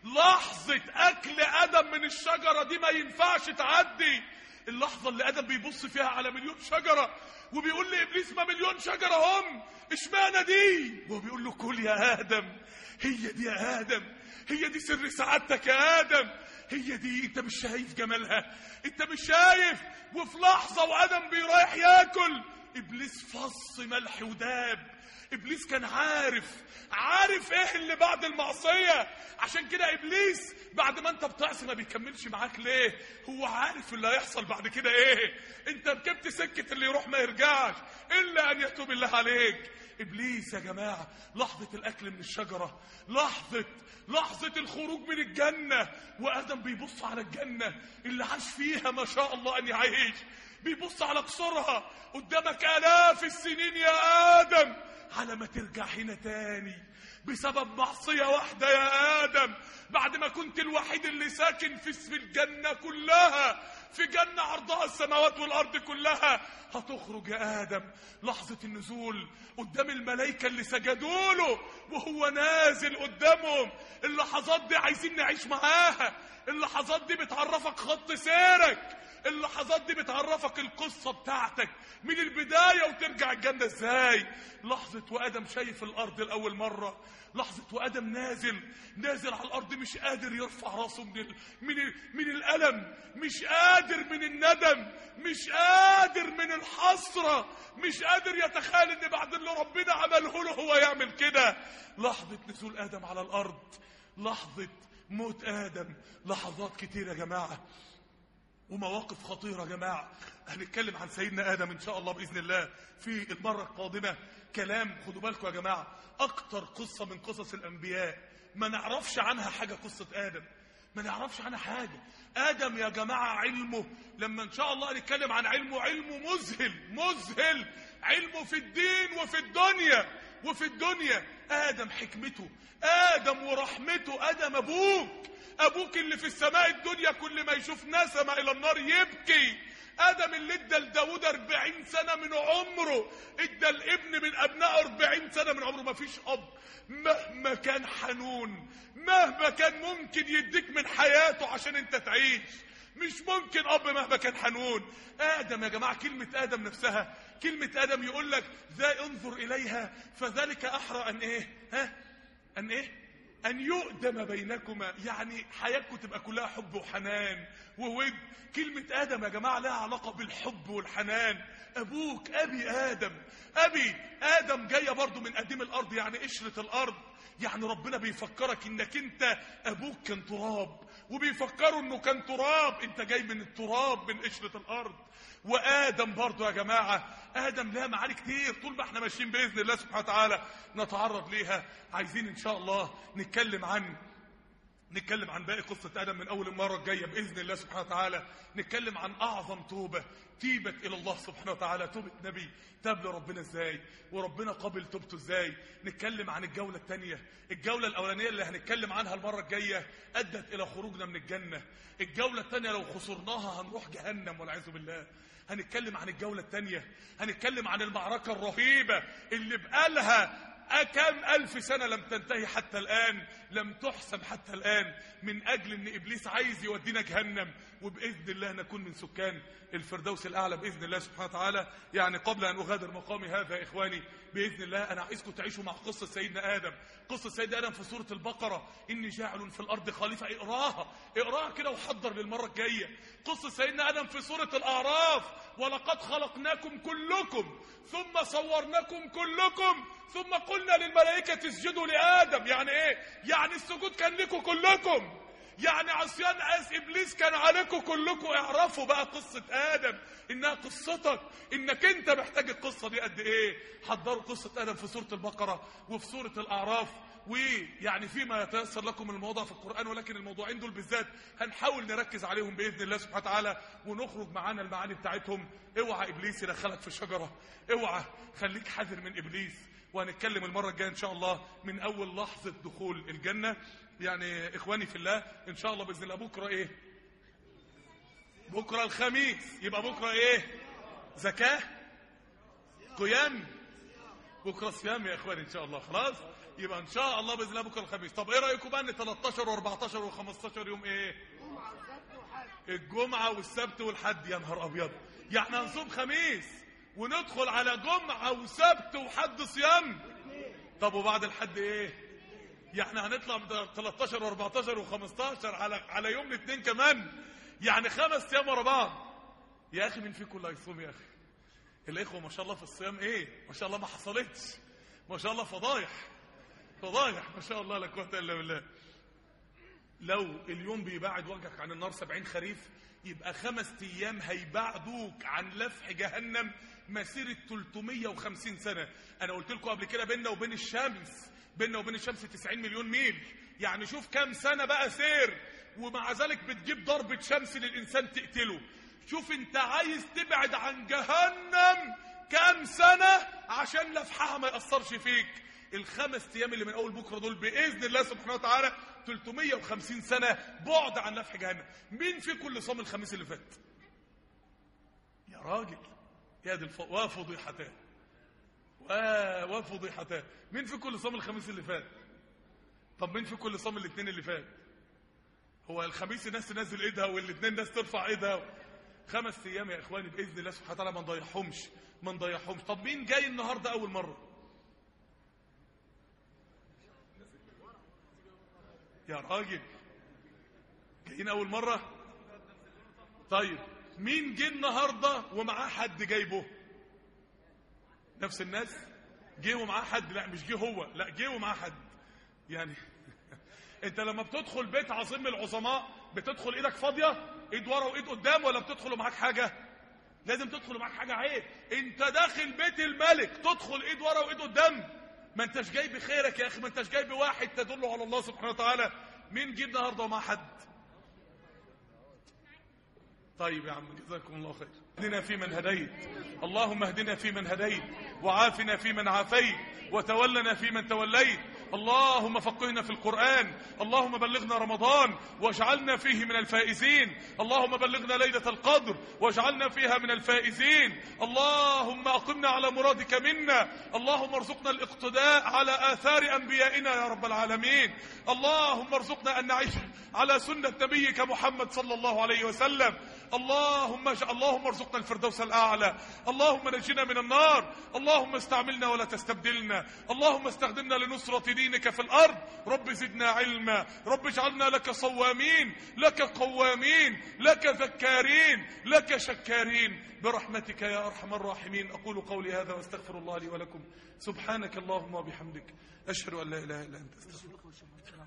Speaker 3: لحظة اكل ادم من الشجرة دي ما ينفعش تعدي. اللحظة اللي ادم بيبص فيها على مليون شجرة وبيقول لابليس ما مليون شجرة هم، اشمعنى دي؟ وهو بيقول له كل يا ادم، هي دي يا ادم، هي دي سر سعادتك يا ادم، هي دي. انت مش شايف جمالها؟ انت مش شايف؟ وفي لحظة وادم بيرايح ياكل ابليس فص ملح وداب. ابليس كان عارف عارف ايه اللي بعد المعصية. عشان كده ابليس بعد ما انت بتعصي ما بيكملش معاك ليه؟ هو عارف اللي هيحصل بعد كده ايه. انت ركبت سكة اللي يروح ما يرجعش الا ان يتوب الله عليك. ابليس يا جماعة لحظة الاكل من الشجرة، لحظة لحظة الخروج من الجنة، وادم بيبص على الجنة اللي عاش فيها ما شاء الله ان يعيش، بيبص على قصرها. قدامك الاف السنين يا ادم على ما ترجع هنا تاني بسبب معصية واحدة يا آدم. بعد ما كنت الوحيد اللي ساكن في الجنة كلها في جنة عرضها السماوات والأرض كلها. هتخرج يا آدم لحظة النزول قدام الملائكة اللي سجدوا له وهو نازل قدامهم. اللحظات دي عايزين نعيش معاها. اللحظات دي بتعرفك خط سيرك. اللحظات دي بتعرفك القصة بتاعتك من البداية وترجع الجنة ازاي. لحظة وآدم شايف الأرض لأول مرة. لحظة وآدم نازل نازل على الأرض مش قادر يرفع راسه من ال... من ال... من الألم، مش قادر من الندم، مش قادر من الحسرة، مش قادر يتخيل ان بعد اللي ربنا عمله له هو يعمل كده. لحظة نزول آدم على الأرض، لحظة موت آدم، لحظات كتير يا جماعة ومواقف خطيرة يا جماعة. هنتكلم عن سيدنا آدم إن شاء الله بإذن الله في المرة القادمة. كلام خدوا بالكم يا جماعة، أكتر قصة من قصص الأنبياء ما نعرفش عنها حاجة قصة آدم، ما نعرفش عنها حاجة. آدم يا جماعة علمه لما إن شاء الله نتكلم عن علمه، علمه مذهل مذهل. علمه في الدين وفي الدنيا وفي الدنيا. آدم حكمته، آدم ورحمته. آدم أبوك أبوك اللي في السماء الدنيا كل ما يشوف نسمة إلى النار يبكي. آدم اللي ادى لداود أربعين سنة من عمره، ادى الابن من أبناء أربعين سنة من عمره. ما فيش أب مهما كان حنون، مهما كان ممكن يديك من حياته عشان انت تعيش، مش ممكن أب مهما كان حنون. آدم يا جماعة كلمة آدم نفسها، كلمة آدم يقول لك ذا انظر إليها فذلك أحرى أن إيه ها أن إيه أن يؤدم بينكما. يعني حياتكم تبقى كلها حب وحنان وود. كلمة آدم يا جماعة لها علاقة بالحب والحنان. أبوك أبي آدم، أبي آدم جاية برضو من قديم الأرض، يعني قشرة الأرض. يعني ربنا بيفكرك إنك أنت أبوك كان تراب، وبيفكروا إنه كان تراب، أنت جاي من التراب من قشرة الأرض. وآدم برضو يا جماعة، آدم لها معاني كتير طول ما احنا ماشيين بإذن الله سبحانه وتعالى نتعرض ليها. عايزين إن شاء الله نتكلم عن نتكلم عن باقي قصة آدم من أول المرة الجاية بإذن الله سبحانه وتعالى. نتكلم عن أعظم توبة تيبت إلى الله سبحانه وتعالى، توبة نبي تاب لربنا إزاي وربنا قبل توبته إزاي. نتكلم عن الجولة الثانية. الجولة الأولانية اللي هنتكلم عنها المرة الجاية أدت إلى خروجنا من الجنة. الجولة الثانية لو خسرناها هنروح جهنم والعياذ بالله. هنتكلم عن الجولة الثانية، هنتكلم عن المعركة الرهيبة اللي بقالها كم ألف سنة لم تنتهي حتى الآن، لم تحسم حتى الآن، من أجل أن إبليس عايز يودينا جهنم. وبإذن الله نكون من سكان الفردوس الأعلى بإذن الله سبحانه وتعالى. يعني قبل أن أغادر مقامي هذا يا إخواني بإذن الله أنا عايزكم تعيشوا مع قصة سيدنا آدم. قصة سيدنا آدم في سورة البقرة، إني جاعل في الأرض خليفة. اقراها اقراها كده وحضر للمرة الجاية. قصة سيدنا آدم في سورة الأعراف، ولقد خلقناكم كلكم ثم صورناكم كلكم ثم قلنا للملائكة اسجدوا لآدم. يعني ايه؟ يعني السجود كان لكم كلكم، يعني عصيان آس إبليس كان عليكم كلكم. اعرفوا بقى قصة آدم إنها قصتك، إنك أنت محتاج القصة دي قد إيه. حضروا قصة آدم في سورة البقرة وفي سورة الأعراف. ويعني فيما يتيسر لكم الموضوع في القرآن، ولكن الموضوعين دول بالذات هنحاول نركز عليهم بإذن الله سبحانه وتعالى ونخرج معانا المعاني بتاعتهم. اوعى إبليس يدخلك في شجرة، اوعى، خليك حذر من إبليس. وهنتكلم المرة الجاية إن شاء الله من أول لحظة دخول الجنة. يعني إخواني في الله إن شاء الله بإذن الله بكرة إيه؟ بكرة الخميس، يبقى بكرة إيه؟ زكاة، قيام، بكرة صيام يا إخواني إن شاء الله. خلاص يبقى إن شاء الله بإذن الله بكرة الخميس. طب إيه رأيكم بقى إن تلتاشر وأربعتاشر وخمستاشر يوم إيه؟ الجمعة والسبت والحد. يا نهار أبيض، يعني هنصوم خميس وندخل على جمعة وسبت وحد صيام. طب وبعد الحد إيه؟ يعني هنطلع من تلتاشر وأربعتاشر وخمستاشر على على يوم الاثنين كمان، يعني خمس ايام ورا بعض. يا اخي مين فيكم اللي هيصوم يا اخي؟ الاخوه ما شاء الله في الصيام ايه ما شاء الله، ما حصلتش ما شاء الله، فضايح فضايح ما شاء الله لا قوه الا بالله. لو اليوم بيبعد وجهك عن النار سبعين خريف، يبقى خمس ايام هيبعدوك عن لفح جهنم مسيره ثلاثمية وخمسين سنه. انا قلت لكم قبل كده بيننا وبين الشمس بيننا وبين الشمس تسعين مليون ميل. يعني شوف كام سنة بقى سير، ومع ذلك بتجيب ضربة شمس للإنسان تقتله. شوف انت عايز تبعد عن جهنم كام سنة عشان لفحها ما يأثرش فيك. الخمس ايام اللي من اول بكرة دول بإذن الله سبحانه وتعالى ثلاثمية وخمسين سنة بعد عن لفح جهنم. مين فيكم اللي صام الخميس اللي فات؟ يا راجل يا دي الف... وفضيحتان وفضيحتان. مين في كل صام الخميس اللي فات؟ طب مين في كل صام الاثنين اللي فات؟ هو الخميس الناس تنزل ايدها والاثنين الناس ترفع ايدها. خمس ايام يا اخواني باذن الله سبحانه وتعالى ما نضيعهمش ما نضيعهمش. طب مين جاي النهارده اول مره؟ يا راجل جايين اول مره؟ طيب مين جه النهارده ومعاه حد جايبه؟ نفس الناس جه ومعاه حد؟ لا مش جه هو، لا جه ومعاه حد. يعني انت لما بتدخل بيت عظيم العظماء بتدخل ايدك فاضيه، ايد ورا وايد قدام، ولا بتدخل ومعاك حاجه؟ لازم تدخل ومعاك حاجه. عيب انت داخل بيت الملك تدخل ايد ورا وايد قدام؟ ما انتش جاي بخيرك يا اخي، ما انتش جاي بواحد تدل على الله سبحانه وتعالى. مين جه النهارده ومع حد؟ طيب يا عم جزاكم الله خير. اهدنا فيمن هديت، اللهم اهدنا فيمن هديت، وعافنا فيمن عافيت، وتولنا فيمن توليت. اللهم فقهنا في القرآن، اللهم بلغنا رمضان واجعلنا فيه من الفائزين، اللهم بلغنا ليلة القدر واجعلنا فيها من الفائزين. اللهم أقمنا على مرادك منا، اللهم ارزقنا الاقتداء على آثار أنبيائنا يا رب العالمين. اللهم ارزقنا أن نعيش على سنة نبيك محمد صلى الله عليه وسلم. اللهم اللهم ارزقنا الفردوس الأعلى. اللهم نجنا من النار، اللهم استعملنا ولا تستبدلنا، اللهم استخدمنا لنصرة دينك في الأرض. رب زدنا علما، رب اجعلنا لك صوامين، لك قوامين، لك ذكارين، لك شكارين برحمتك يا أرحم الراحمين. أقول قولي هذا واستغفر الله لي ولكم. سبحانك اللهم وبحمدك أشهد أن لا إله إلا أنت أستغفرك.